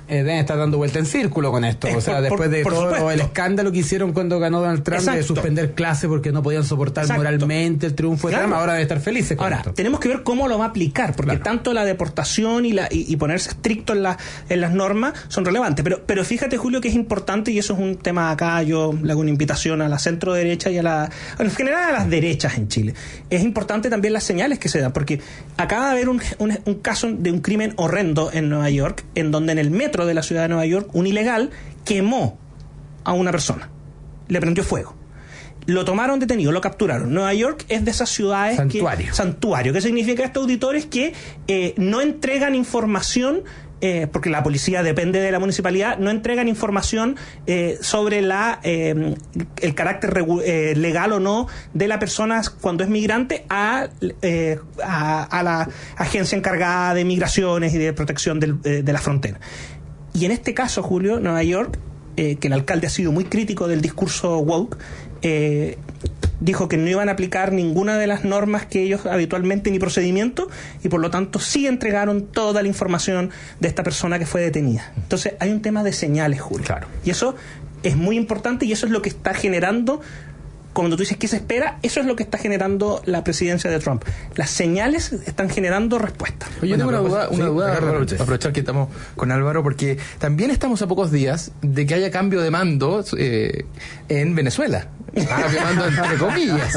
deben estar dando vuelta en círculo con esto. O sea, después de todo el escándalo que hicieron cuando ganó Donald Trump de suspender clases porque no podían soportar moralmente el triunfo de Trump, ahora deben estar felices con esto. Tenemos que ver cómo lo va a aplicar, porque tanto la deportación y ponerse estricto en las normas son relevantes. Pero fíjate, Julio, que es importante, y eso es un tema acá, yo le hago una invitación a la centro derecha y en general a las derechas en Chile. Es importante también las señales que se dan, porque acaba de haber un caso de un crimen horrendo en Nueva York, en donde en el metro de la ciudad de Nueva York un ilegal quemó a una persona, le prendió fuego. Lo tomaron detenido, lo capturaron. Nueva York es de esas ciudades santuario. ¿Qué significa esto, auditores? Que no entregan información, porque la policía depende de la municipalidad, no entregan información sobre el carácter legal o no de la persona cuando es migrante a la agencia encargada de migraciones y de protección de la frontera. Y en este caso, Julio, Nueva York, que el alcalde ha sido muy crítico del discurso woke, dijo que no iban a aplicar ninguna de las normas que ellos habitualmente ni procedimiento, y por lo tanto sí entregaron toda la información de esta persona que fue detenida. Entonces hay un tema de señales, Julio. Y eso es muy importante, y eso es lo que está generando, cuando tú dices qué se espera, eso es lo que está generando la presidencia de Trump. Las señales están generando respuestas. Oye, yo tengo una duda, aprovechar que estamos con Álvaro, porque también estamos a pocos días de que haya cambio de mando en Venezuela. Entre comillas.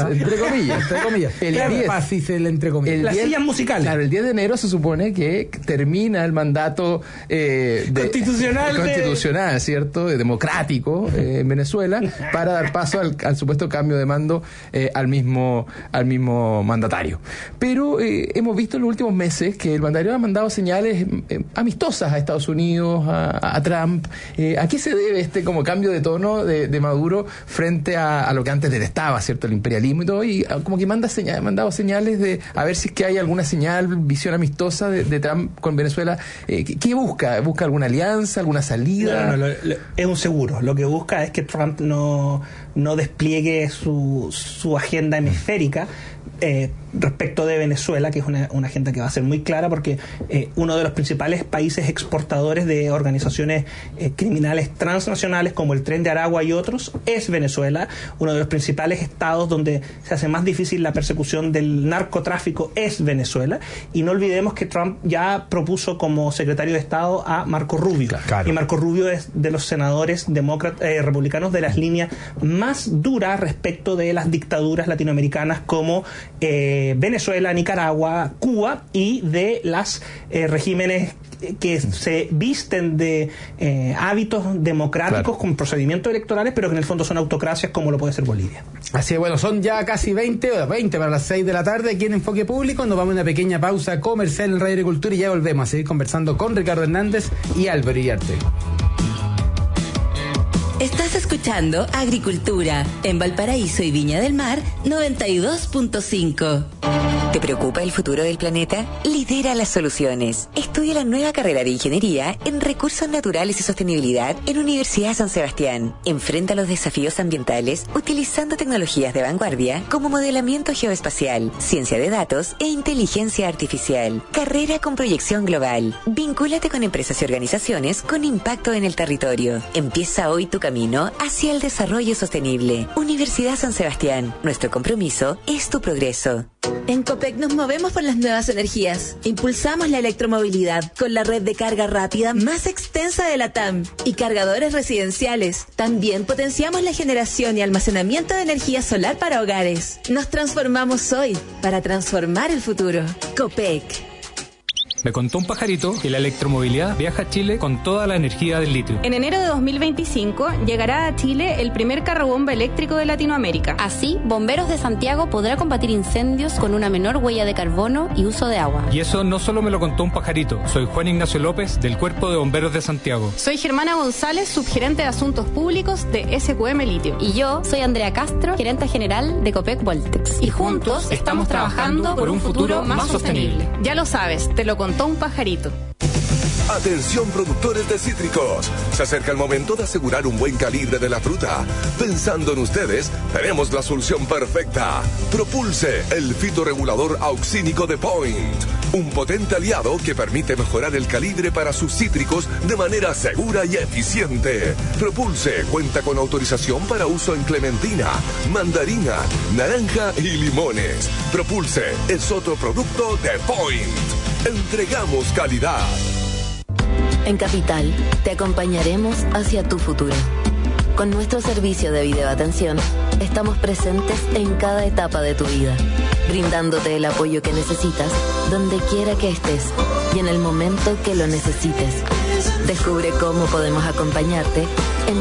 Las sillas musicales. Claro, el 10 de enero se supone que termina el mandato constitucional, ¿cierto? Democrático en Venezuela, para dar paso al supuesto cambio de mando al mismo mandatario. Pero hemos visto en los últimos meses que el mandatario ha mandado señales amistosas a Estados Unidos, a Trump. ¿A qué se debe este como cambio de tono de Maduro frente a lo que antes detestaba, ¿cierto? El imperialismo y todo, y como que ha mandado señales de a ver si es que hay alguna señal, visión amistosa de Trump con Venezuela? ¿Qué busca? ¿Busca alguna alianza, alguna salida? No, es un seguro. Lo que busca es que Trump no despliegue su agenda hemisférica respecto de Venezuela, que es una agenda que va a ser muy clara, porque uno de los principales países exportadores de organizaciones criminales transnacionales como el Tren de Aragua y otros es Venezuela. Uno de los principales estados donde se hace más difícil la persecución del narcotráfico es Venezuela. Y no olvidemos que Trump ya propuso como secretario de Estado a Marco Rubio. Claro. Y Marco Rubio es de los senadores republicanos de las líneas más duras respecto de las dictaduras latinoamericanas como Venezuela, Nicaragua, Cuba, y de las regímenes que se visten de hábitos democráticos con procedimientos electorales, pero que en el fondo son autocracias, como lo puede ser Bolivia. Así es, bueno, son ya casi 20 para las 6 de la tarde aquí en Enfoque Público. Nos vamos a una pequeña pausa comercial en Radio Agricultura y ya volvemos a seguir conversando con Ricardo Hernández y Álvaro Iriarte. Estás escuchando Agricultura en Valparaíso y Viña del Mar 92.5. ¿Te preocupa el futuro del planeta? Lidera las soluciones. Estudia la nueva carrera de Ingeniería en Recursos Naturales y Sostenibilidad en Universidad San Sebastián. Enfrenta los desafíos ambientales utilizando tecnologías de vanguardia como modelamiento geoespacial, ciencia de datos e inteligencia artificial. Carrera con proyección global. Vincúlate con empresas y organizaciones con impacto en el territorio. Empieza hoy tu camino hacia el desarrollo sostenible. Universidad San Sebastián. Nuestro compromiso es tu progreso. En Copec nos movemos por las nuevas energías. Impulsamos la electromovilidad con la red de carga rápida más extensa de la TAM y cargadores residenciales. También potenciamos la generación y almacenamiento de energía solar para hogares. Nos transformamos hoy para transformar el futuro. Copec. Me contó un pajarito que la electromovilidad viaja a Chile con toda la energía del litio. En enero de 2025 llegará a Chile el primer carrobomba eléctrico de Latinoamérica. Así, Bomberos de Santiago podrá combatir incendios con una menor huella de carbono y uso de agua. Y eso no solo me lo contó un pajarito. Soy Juan Ignacio López, del Cuerpo de Bomberos de Santiago. Soy Germana González, subgerente de Asuntos Públicos de SQM Litio. Y yo soy Andrea Castro, gerente general de Copec Voltex. Y juntos estamos trabajando por un futuro más sostenible. Ya lo sabes, te lo contó un pajarito. Atención, productores de cítricos. Se acerca el momento de asegurar un buen calibre de la fruta. Pensando en ustedes, tenemos la solución perfecta. Propulse, el fitorregulador auxínico de Point. un potente aliado que permite mejorar el calibre para sus cítricos de manera segura y eficiente. Propulse cuenta con autorización para uso en clementina, mandarina, naranja y limones. Propulse es otro producto de Point. Entregamos calidad. En Capital, te acompañaremos hacia tu futuro. Con nuestro servicio de videoatención, estamos presentes en cada etapa de tu vida, brindándote el apoyo que necesitas, donde quiera que estés y en el momento que lo necesites. Descubre cómo podemos acompañarte en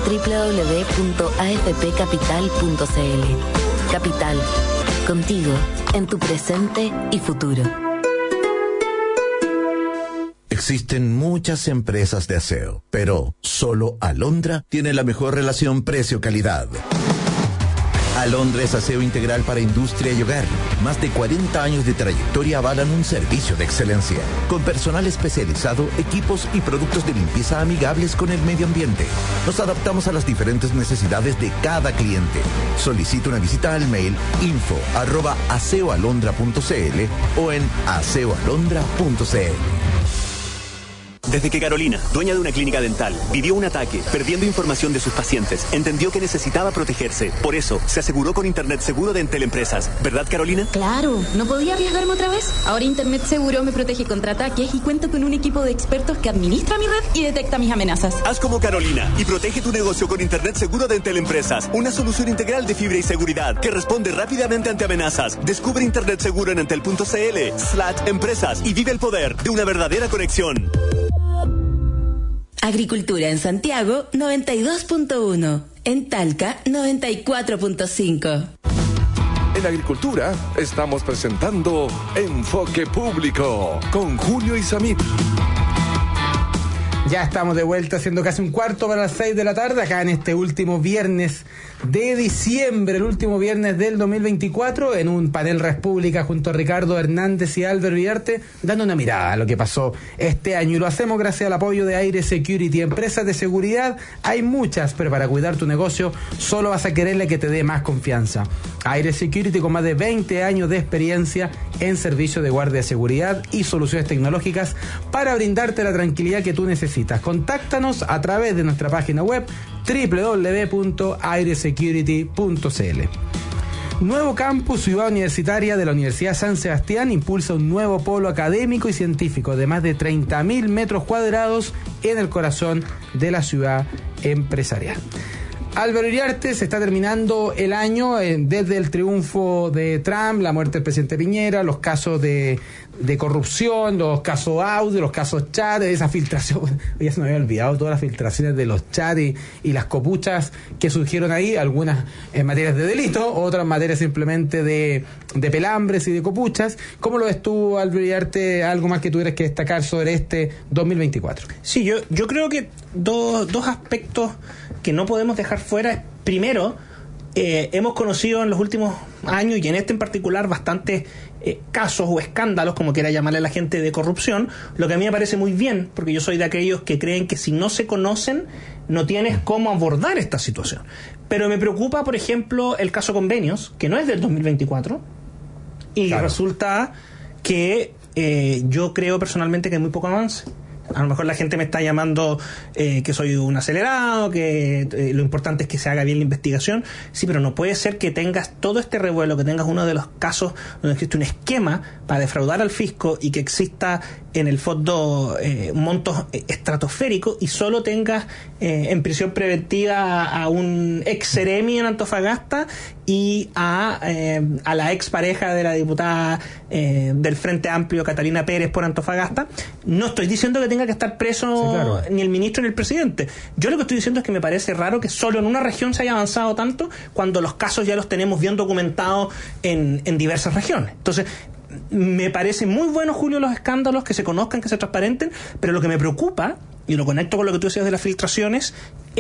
www.afpcapital.cl. Capital, contigo en tu presente y futuro. Existen muchas empresas de aseo, pero solo Alondra tiene la mejor relación precio-calidad. Alondra es aseo integral para industria y hogar. Más de 40 años de trayectoria avalan un servicio de excelencia, con personal especializado, equipos y productos de limpieza amigables con el medio ambiente. Nos adaptamos a las diferentes necesidades de cada cliente. Solicita una visita al mail info@aseoalondra.cl o en aseoalondra.cl. Desde que Carolina, dueña de una clínica dental, vivió un ataque, perdiendo información de sus pacientes, entendió que necesitaba protegerse. Por eso, se aseguró con Internet Seguro de Entel Empresas. ¿Verdad, Carolina? Claro, ¿no podía arriesgarme otra vez? Ahora Internet Seguro me protege contra ataques y cuento con un equipo de expertos que administra mi red y detecta mis amenazas. Haz como Carolina y protege tu negocio con Internet Seguro de Entel Empresas. Una solución integral de fibra y seguridad que responde rápidamente ante amenazas. Descubre Internet Seguro en entel.cl/empresas y vive el poder de una verdadera conexión. Agricultura en Santiago 92.1, en Talca 94.5. En Agricultura estamos presentando Enfoque Público con Julio Isamit. Ya estamos de vuelta, siendo casi 5:45 de la tarde, acá en este último viernes de diciembre, el último viernes del 2024, en un panel República junto a Ricardo Hernández y Álvaro Villarte, dando una mirada a lo que pasó este año. Y lo hacemos gracias al apoyo de Aire Security. Empresas de seguridad hay muchas, pero para cuidar tu negocio solo vas a quererle que te dé más confianza. Aire Security, con más de 20 años de experiencia en servicio de guardia de seguridad y soluciones tecnológicas para brindarte la tranquilidad que tú necesitas. Contáctanos a través de nuestra página web www.airesecurity.cl. Nuevo campus Ciudad Universitaria de la Universidad San Sebastián impulsa un nuevo polo académico y científico de más de 30.000 metros cuadrados en el corazón de la ciudad empresarial. Álvaro Iriarte, se está terminando el año desde el triunfo de Trump, la muerte del presidente Piñera, los casos de corrupción, los casos audio, los casos chat, esa filtración. Ya se me había olvidado todas las filtraciones de los chats y las copuchas que surgieron ahí, algunas en materias de delito, otras en materias simplemente de pelambres y de copuchas. ¿Cómo lo ves tú, Álvaro Iriarte? ¿Algo más que tuvieras que destacar sobre este 2024? Sí, yo creo que dos aspectos que no podemos dejar fuera. Primero, hemos conocido en los últimos años, y en este en particular, bastantes casos o escándalos, como quiera llamarle la gente, de corrupción, lo que a mí me parece muy bien, porque yo soy de aquellos que creen que si no se conocen, no tienes cómo abordar esta situación. Pero me preocupa, por ejemplo, el caso Convenios, que no es del 2024, y claro, resulta que yo creo personalmente que hay muy poco avance. A lo mejor la gente me está llamando que soy un acelerado, que lo importante es que se haga bien la investigación. Sí, pero no puede ser que tengas todo este revuelo, que tengas uno de los casos donde existe un esquema para defraudar al fisco y que exista en el fondo montos estratosféricos, y solo tengas en prisión preventiva a un ex seremi en Antofagasta y a la ex pareja de la diputada del Frente Amplio, Catalina Pérez, por Antofagasta. No estoy diciendo que tenga que estar preso, sí, claro, ni el ministro ni el presidente. Yo lo que estoy diciendo es que me parece raro que solo en una región se haya avanzado tanto, cuando los casos ya los tenemos bien documentados en diversas regiones. Entonces, me parece muy bueno, Julio, los escándalos, que se conozcan, que se transparenten, pero lo que me preocupa, y lo conecto con lo que tú decías de las filtraciones,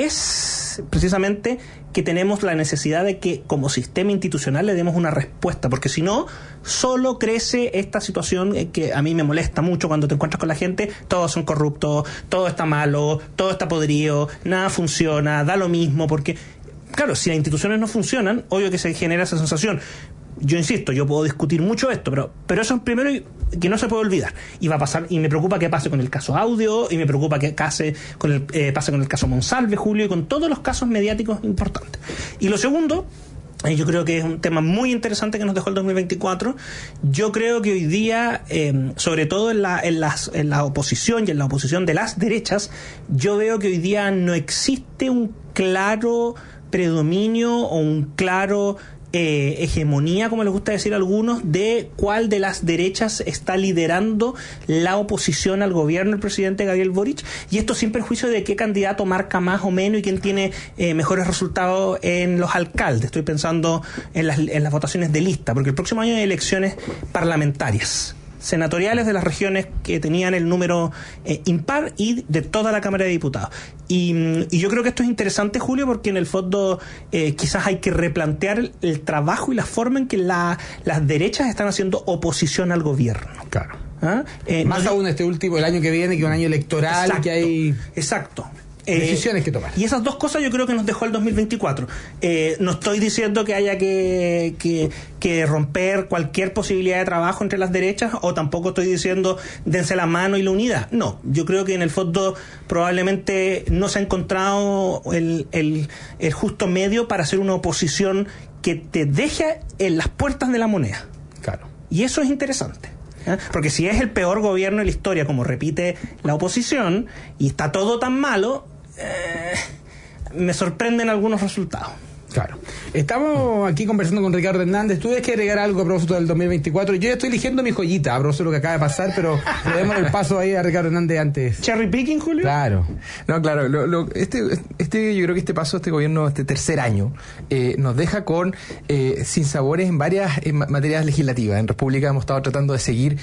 es precisamente que tenemos la necesidad de que como sistema institucional le demos una respuesta, porque si no, solo crece esta situación que a mí me molesta mucho cuando te encuentras con la gente: todos son corruptos, todo está malo, todo está podrido, nada funciona, da lo mismo, porque claro, si las instituciones no funcionan, obvio que se genera esa sensación. yo insisto, yo puedo discutir mucho esto, pero eso es primero que no se puede olvidar. Y va a pasar, y me preocupa que pase con el caso Audio, y me preocupa que pase con el caso Monsalve, Julio, y con todos los casos mediáticos importantes. Y lo segundo, yo creo que es un tema muy interesante que nos dejó el 2024. Yo creo que hoy día, sobre todo en la oposición y en la oposición de las derechas, yo veo que hoy día no existe un claro predominio o un claro hegemonía, como les gusta decir a algunos, de cuál de las derechas está liderando la oposición al gobierno del presidente Gabriel Boric, y esto sin perjuicio de qué candidato marca más o menos y quién tiene mejores resultados en los alcaldes. Estoy pensando en las votaciones de lista, porque el próximo año hay elecciones parlamentarias, senatoriales de las regiones que tenían el número impar y de toda la Cámara de Diputados. Y yo creo que esto es interesante, Julio, porque en el fondo quizás hay que replantear el trabajo y la forma en que las derechas están haciendo oposición al gobierno. Claro. Más aún el año que viene, que es un año electoral, exacto, que hay... Exacto. Decisiones que tomar. Y esas dos cosas yo creo que nos dejó el 2024. No estoy diciendo que haya que romper cualquier posibilidad de trabajo entre las derechas, o tampoco estoy diciendo dense la mano y la unidad. No, yo creo que en el fondo probablemente no se ha encontrado el justo medio para hacer una oposición que te deje en las puertas de la moneda. Claro. Y eso es interesante. Porque si es el peor gobierno de la historia, como repite la oposición, y está todo tan malo, me sorprenden algunos resultados. Claro. Estamos aquí conversando con Ricardo Hernández. ¿Tú tienes que agregar algo a propósito del 2024? Yo ya estoy eligiendo mi joyita a propósito de lo que acaba de pasar, pero le demos el paso ahí a Ricardo Hernández antes. ¿Cherry picking, Julio? Claro. No, claro. Yo creo que este paso, este gobierno, este tercer año, nos deja con sinsabores en varias materias legislativas. En República hemos estado tratando de seguir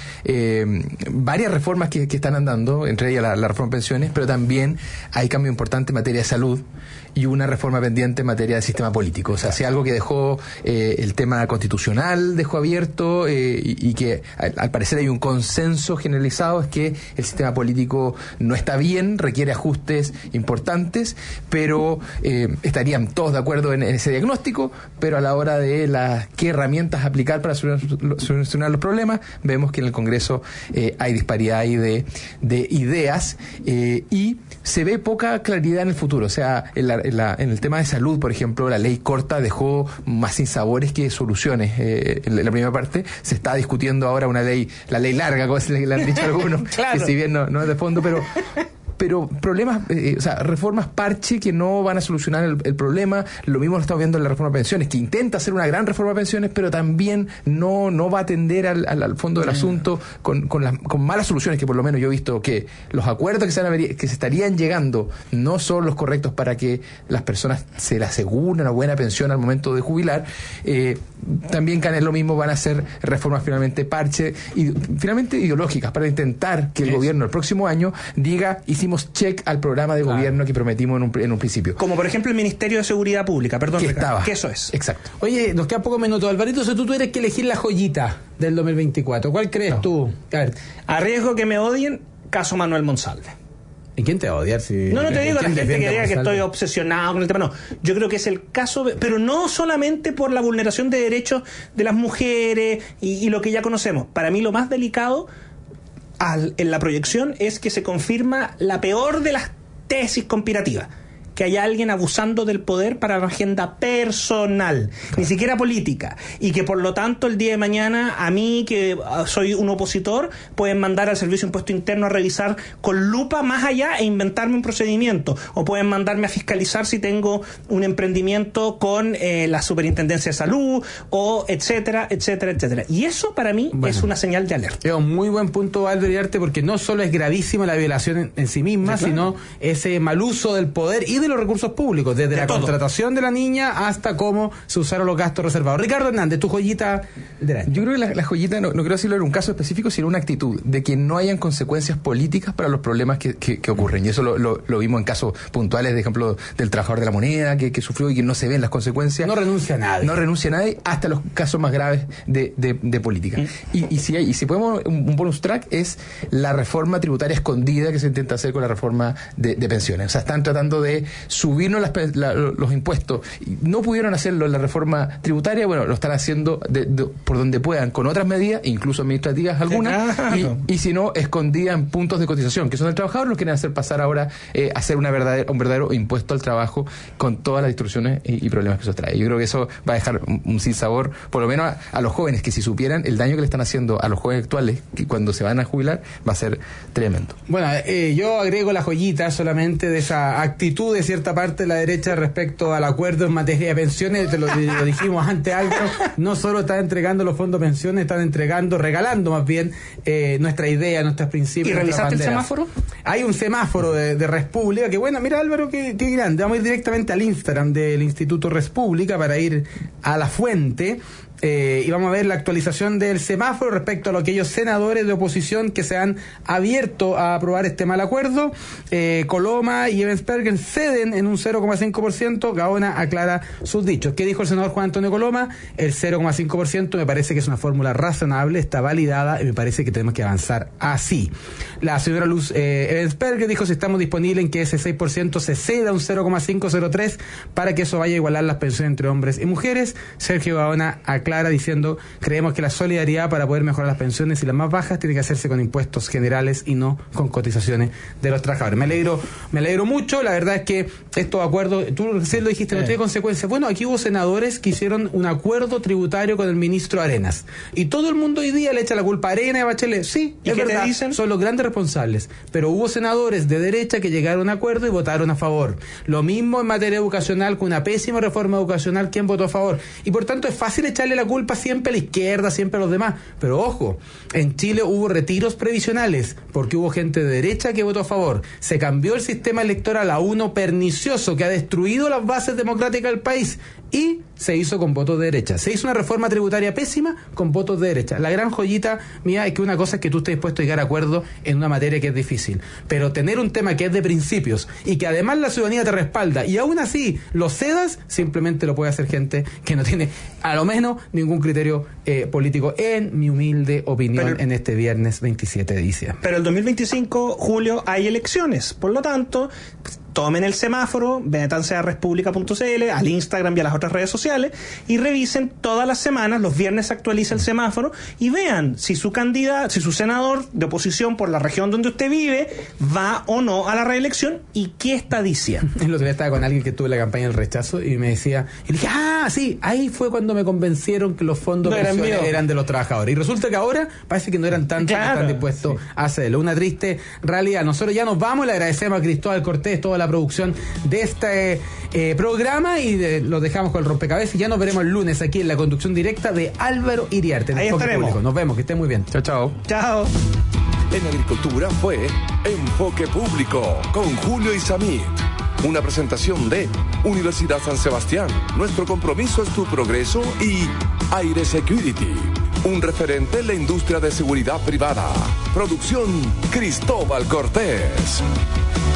varias reformas que están andando, entre ellas la reforma de pensiones, pero también hay cambio importante en materia de salud y una reforma pendiente en materia de sistema político. O sea, si algo que dejó el tema constitucional dejó abierto y que al parecer hay un consenso generalizado, es que el sistema político no está bien, requiere ajustes importantes, pero estarían todos de acuerdo en ese diagnóstico, pero a la hora de qué herramientas aplicar para solucionar los problemas, vemos que en el Congreso hay disparidad ahí de ideas y se ve poca claridad en el futuro. O sea, en el tema de salud, por ejemplo, la ley corta dejó más sinsabores que soluciones. En la primera parte se está discutiendo ahora la ley larga, como le han dicho algunos, claro, que si bien no es de fondo, pero problemas, reformas parche que no van a solucionar el problema. Lo mismo lo estamos viendo en la reforma de pensiones, que intenta hacer una gran reforma de pensiones, pero también no va a atender al fondo del asunto con malas soluciones, que por lo menos yo he visto que los acuerdos que se estarían llegando no son los correctos para que las personas se le aseguren una buena pensión al momento de jubilar. También es lo mismo, van a ser reformas finalmente parche y finalmente ideológicas para intentar que el gobierno el próximo año diga: hicimos check al programa de gobierno que prometimos en un principio. Como por ejemplo el Ministerio de Seguridad Pública, perdón, Ricardo, que eso es. Exacto. Oye, nos quedan pocos minutos, Alvarito, si tú tuvieras que elegir la joyita del 2024, ¿cuál crees tú? A ver. A riesgo que me odien, caso Manuel Monsalve. ¿Y quién te va a odiar? No te digo la gente que diga que estoy obsesionado con el tema, no. Yo creo que es el caso, pero no solamente por la vulneración de derechos de las mujeres y lo que ya conocemos. Para mí lo más delicado en la proyección es que se confirma la peor de las tesis conspirativas: que haya alguien abusando del poder para una agenda personal, ni siquiera política, y que por lo tanto el día de mañana a mí, que soy un opositor, pueden mandar al Servicio de Impuesto Interno a revisar con lupa más allá e inventarme un procedimiento, o pueden mandarme a fiscalizar si tengo un emprendimiento con la Superintendencia de Salud, o etcétera, etcétera, etcétera. Y eso para mí es una señal de alerta. Es un muy buen punto, Alberto, porque no solo es gravísima la violación en sí misma, sí, claro, sino ese mal uso del poder y de los recursos públicos, desde la contratación de la niña hasta cómo se usaron los gastos reservados. Ricardo Hernández, tu joyita del año. Yo creo que la joyita, no quiero decirlo en un caso específico, sino una actitud de que no hayan consecuencias políticas para los problemas que ocurren. Y eso lo vimos en casos puntuales, de ejemplo, del trabajador de la moneda que sufrió y que no se ven las consecuencias. No renuncia a nadie, hasta los casos más graves de política. Y si podemos, un bonus track es la reforma tributaria escondida que se intenta hacer con la reforma de pensiones. O sea, están tratando de subirnos los impuestos. No pudieron hacerlo en la reforma tributaria, bueno, lo están haciendo por donde puedan, con otras medidas, incluso administrativas algunas, y si no, escondidas en puntos de cotización, que son el trabajador, lo quieren hacer pasar ahora a hacer un verdadero impuesto al trabajo con todas las distorsiones y problemas que eso trae. Yo creo que eso va a dejar un sinsabor, por lo menos a los jóvenes, que si supieran el daño que le están haciendo a los jóvenes actuales, que cuando se van a jubilar, va a ser tremendo. Bueno, yo agrego la joyita solamente de esa actitud de cierta parte de la derecha respecto al acuerdo en materia de pensiones. Lo dijimos antes, Álvaro, no solo están entregando los fondos de pensiones, están regalando más bien nuestra idea, nuestros principios. ¿Y revisaste el semáforo? Hay un semáforo de Respública, que bueno, mira Álvaro, qué grande. Vamos a ir directamente al Instagram del Instituto Respública para ir a la fuente. Y vamos a ver la actualización del semáforo respecto a aquellos senadores de oposición que se han abierto a aprobar este mal acuerdo. Coloma y Ebensperger ceden en un 0,5%. Gaona aclara sus dichos. ¿Qué dijo el senador Juan Antonio Coloma? El 0,5% me parece que es una fórmula razonable, está validada y me parece que tenemos que avanzar así. La señora Luz Ebensperger dijo: si estamos disponibles en que ese 6% se ceda un 0,503 para que eso vaya a igualar las pensiones entre hombres y mujeres. Sergio Gaona aclara diciendo: creemos que la solidaridad para poder mejorar las pensiones y las más bajas tiene que hacerse con impuestos generales y no con cotizaciones de los trabajadores. Me alegro mucho. La verdad es que estos acuerdos, tú recién lo dijiste, no tiene consecuencias. Bueno, aquí hubo senadores que hicieron un acuerdo tributario con el ministro Arenas y todo el mundo hoy día le echa la culpa a Arenas y a Bachelet. Sí, es verdad, son los grandes responsables, pero hubo senadores de derecha que llegaron a un acuerdo y votaron a favor. Lo mismo en materia educacional, con una pésima reforma educacional, ¿quién votó a favor? Y por tanto es fácil echarle la culpa siempre a la izquierda, siempre a los demás. Pero ojo, en Chile hubo retiros previsionales porque hubo gente de derecha que votó a favor. Se cambió el sistema electoral a uno pernicioso que ha destruido las bases democráticas del país y se hizo con votos de derecha. Se hizo una reforma tributaria pésima con votos de derecha. La gran joyita mía es que una cosa es que tú estés dispuesto a llegar a acuerdo en una materia que es difícil, pero tener un tema que es de principios y que además la ciudadanía te respalda y aún así lo cedas, simplemente lo puede hacer gente que no tiene a lo menos ningún criterio político, en mi humilde opinión, en este viernes 27 de diciembre. Pero el 2025, Julio, hay elecciones. Por lo tanto, tomen el semáforo, métanse a respublica.cl, al Instagram y a las otras redes sociales y revisen todas las semanas. Los viernes se actualiza el semáforo y vean si su candidato, si su senador de oposición por la región donde usted vive va o no a la reelección y qué está diciendo. El otro día estaba con alguien que tuvo la campaña del rechazo y me decía, y le dije: sí, ahí fue cuando me convencieron que los fondos eran de los trabajadores. Y resulta que ahora parece que no eran tantos que están dispuestos a hacerlo. Una triste realidad. Nosotros ya nos vamos, le agradecemos a Cristóbal Cortés toda la producción de este programa y los dejamos con el rompecabezas. Y ya nos veremos el lunes aquí en la conducción directa de Álvaro Iriarte. Ahí estaremos. Nos vemos, que estén muy bien. Chao. En agricultura fue Enfoque Público con Julio Isamit. Una presentación de Universidad San Sebastián. Nuestro compromiso es tu progreso y Aire Security, un referente en la industria de seguridad privada. Producción Cristóbal Cortés.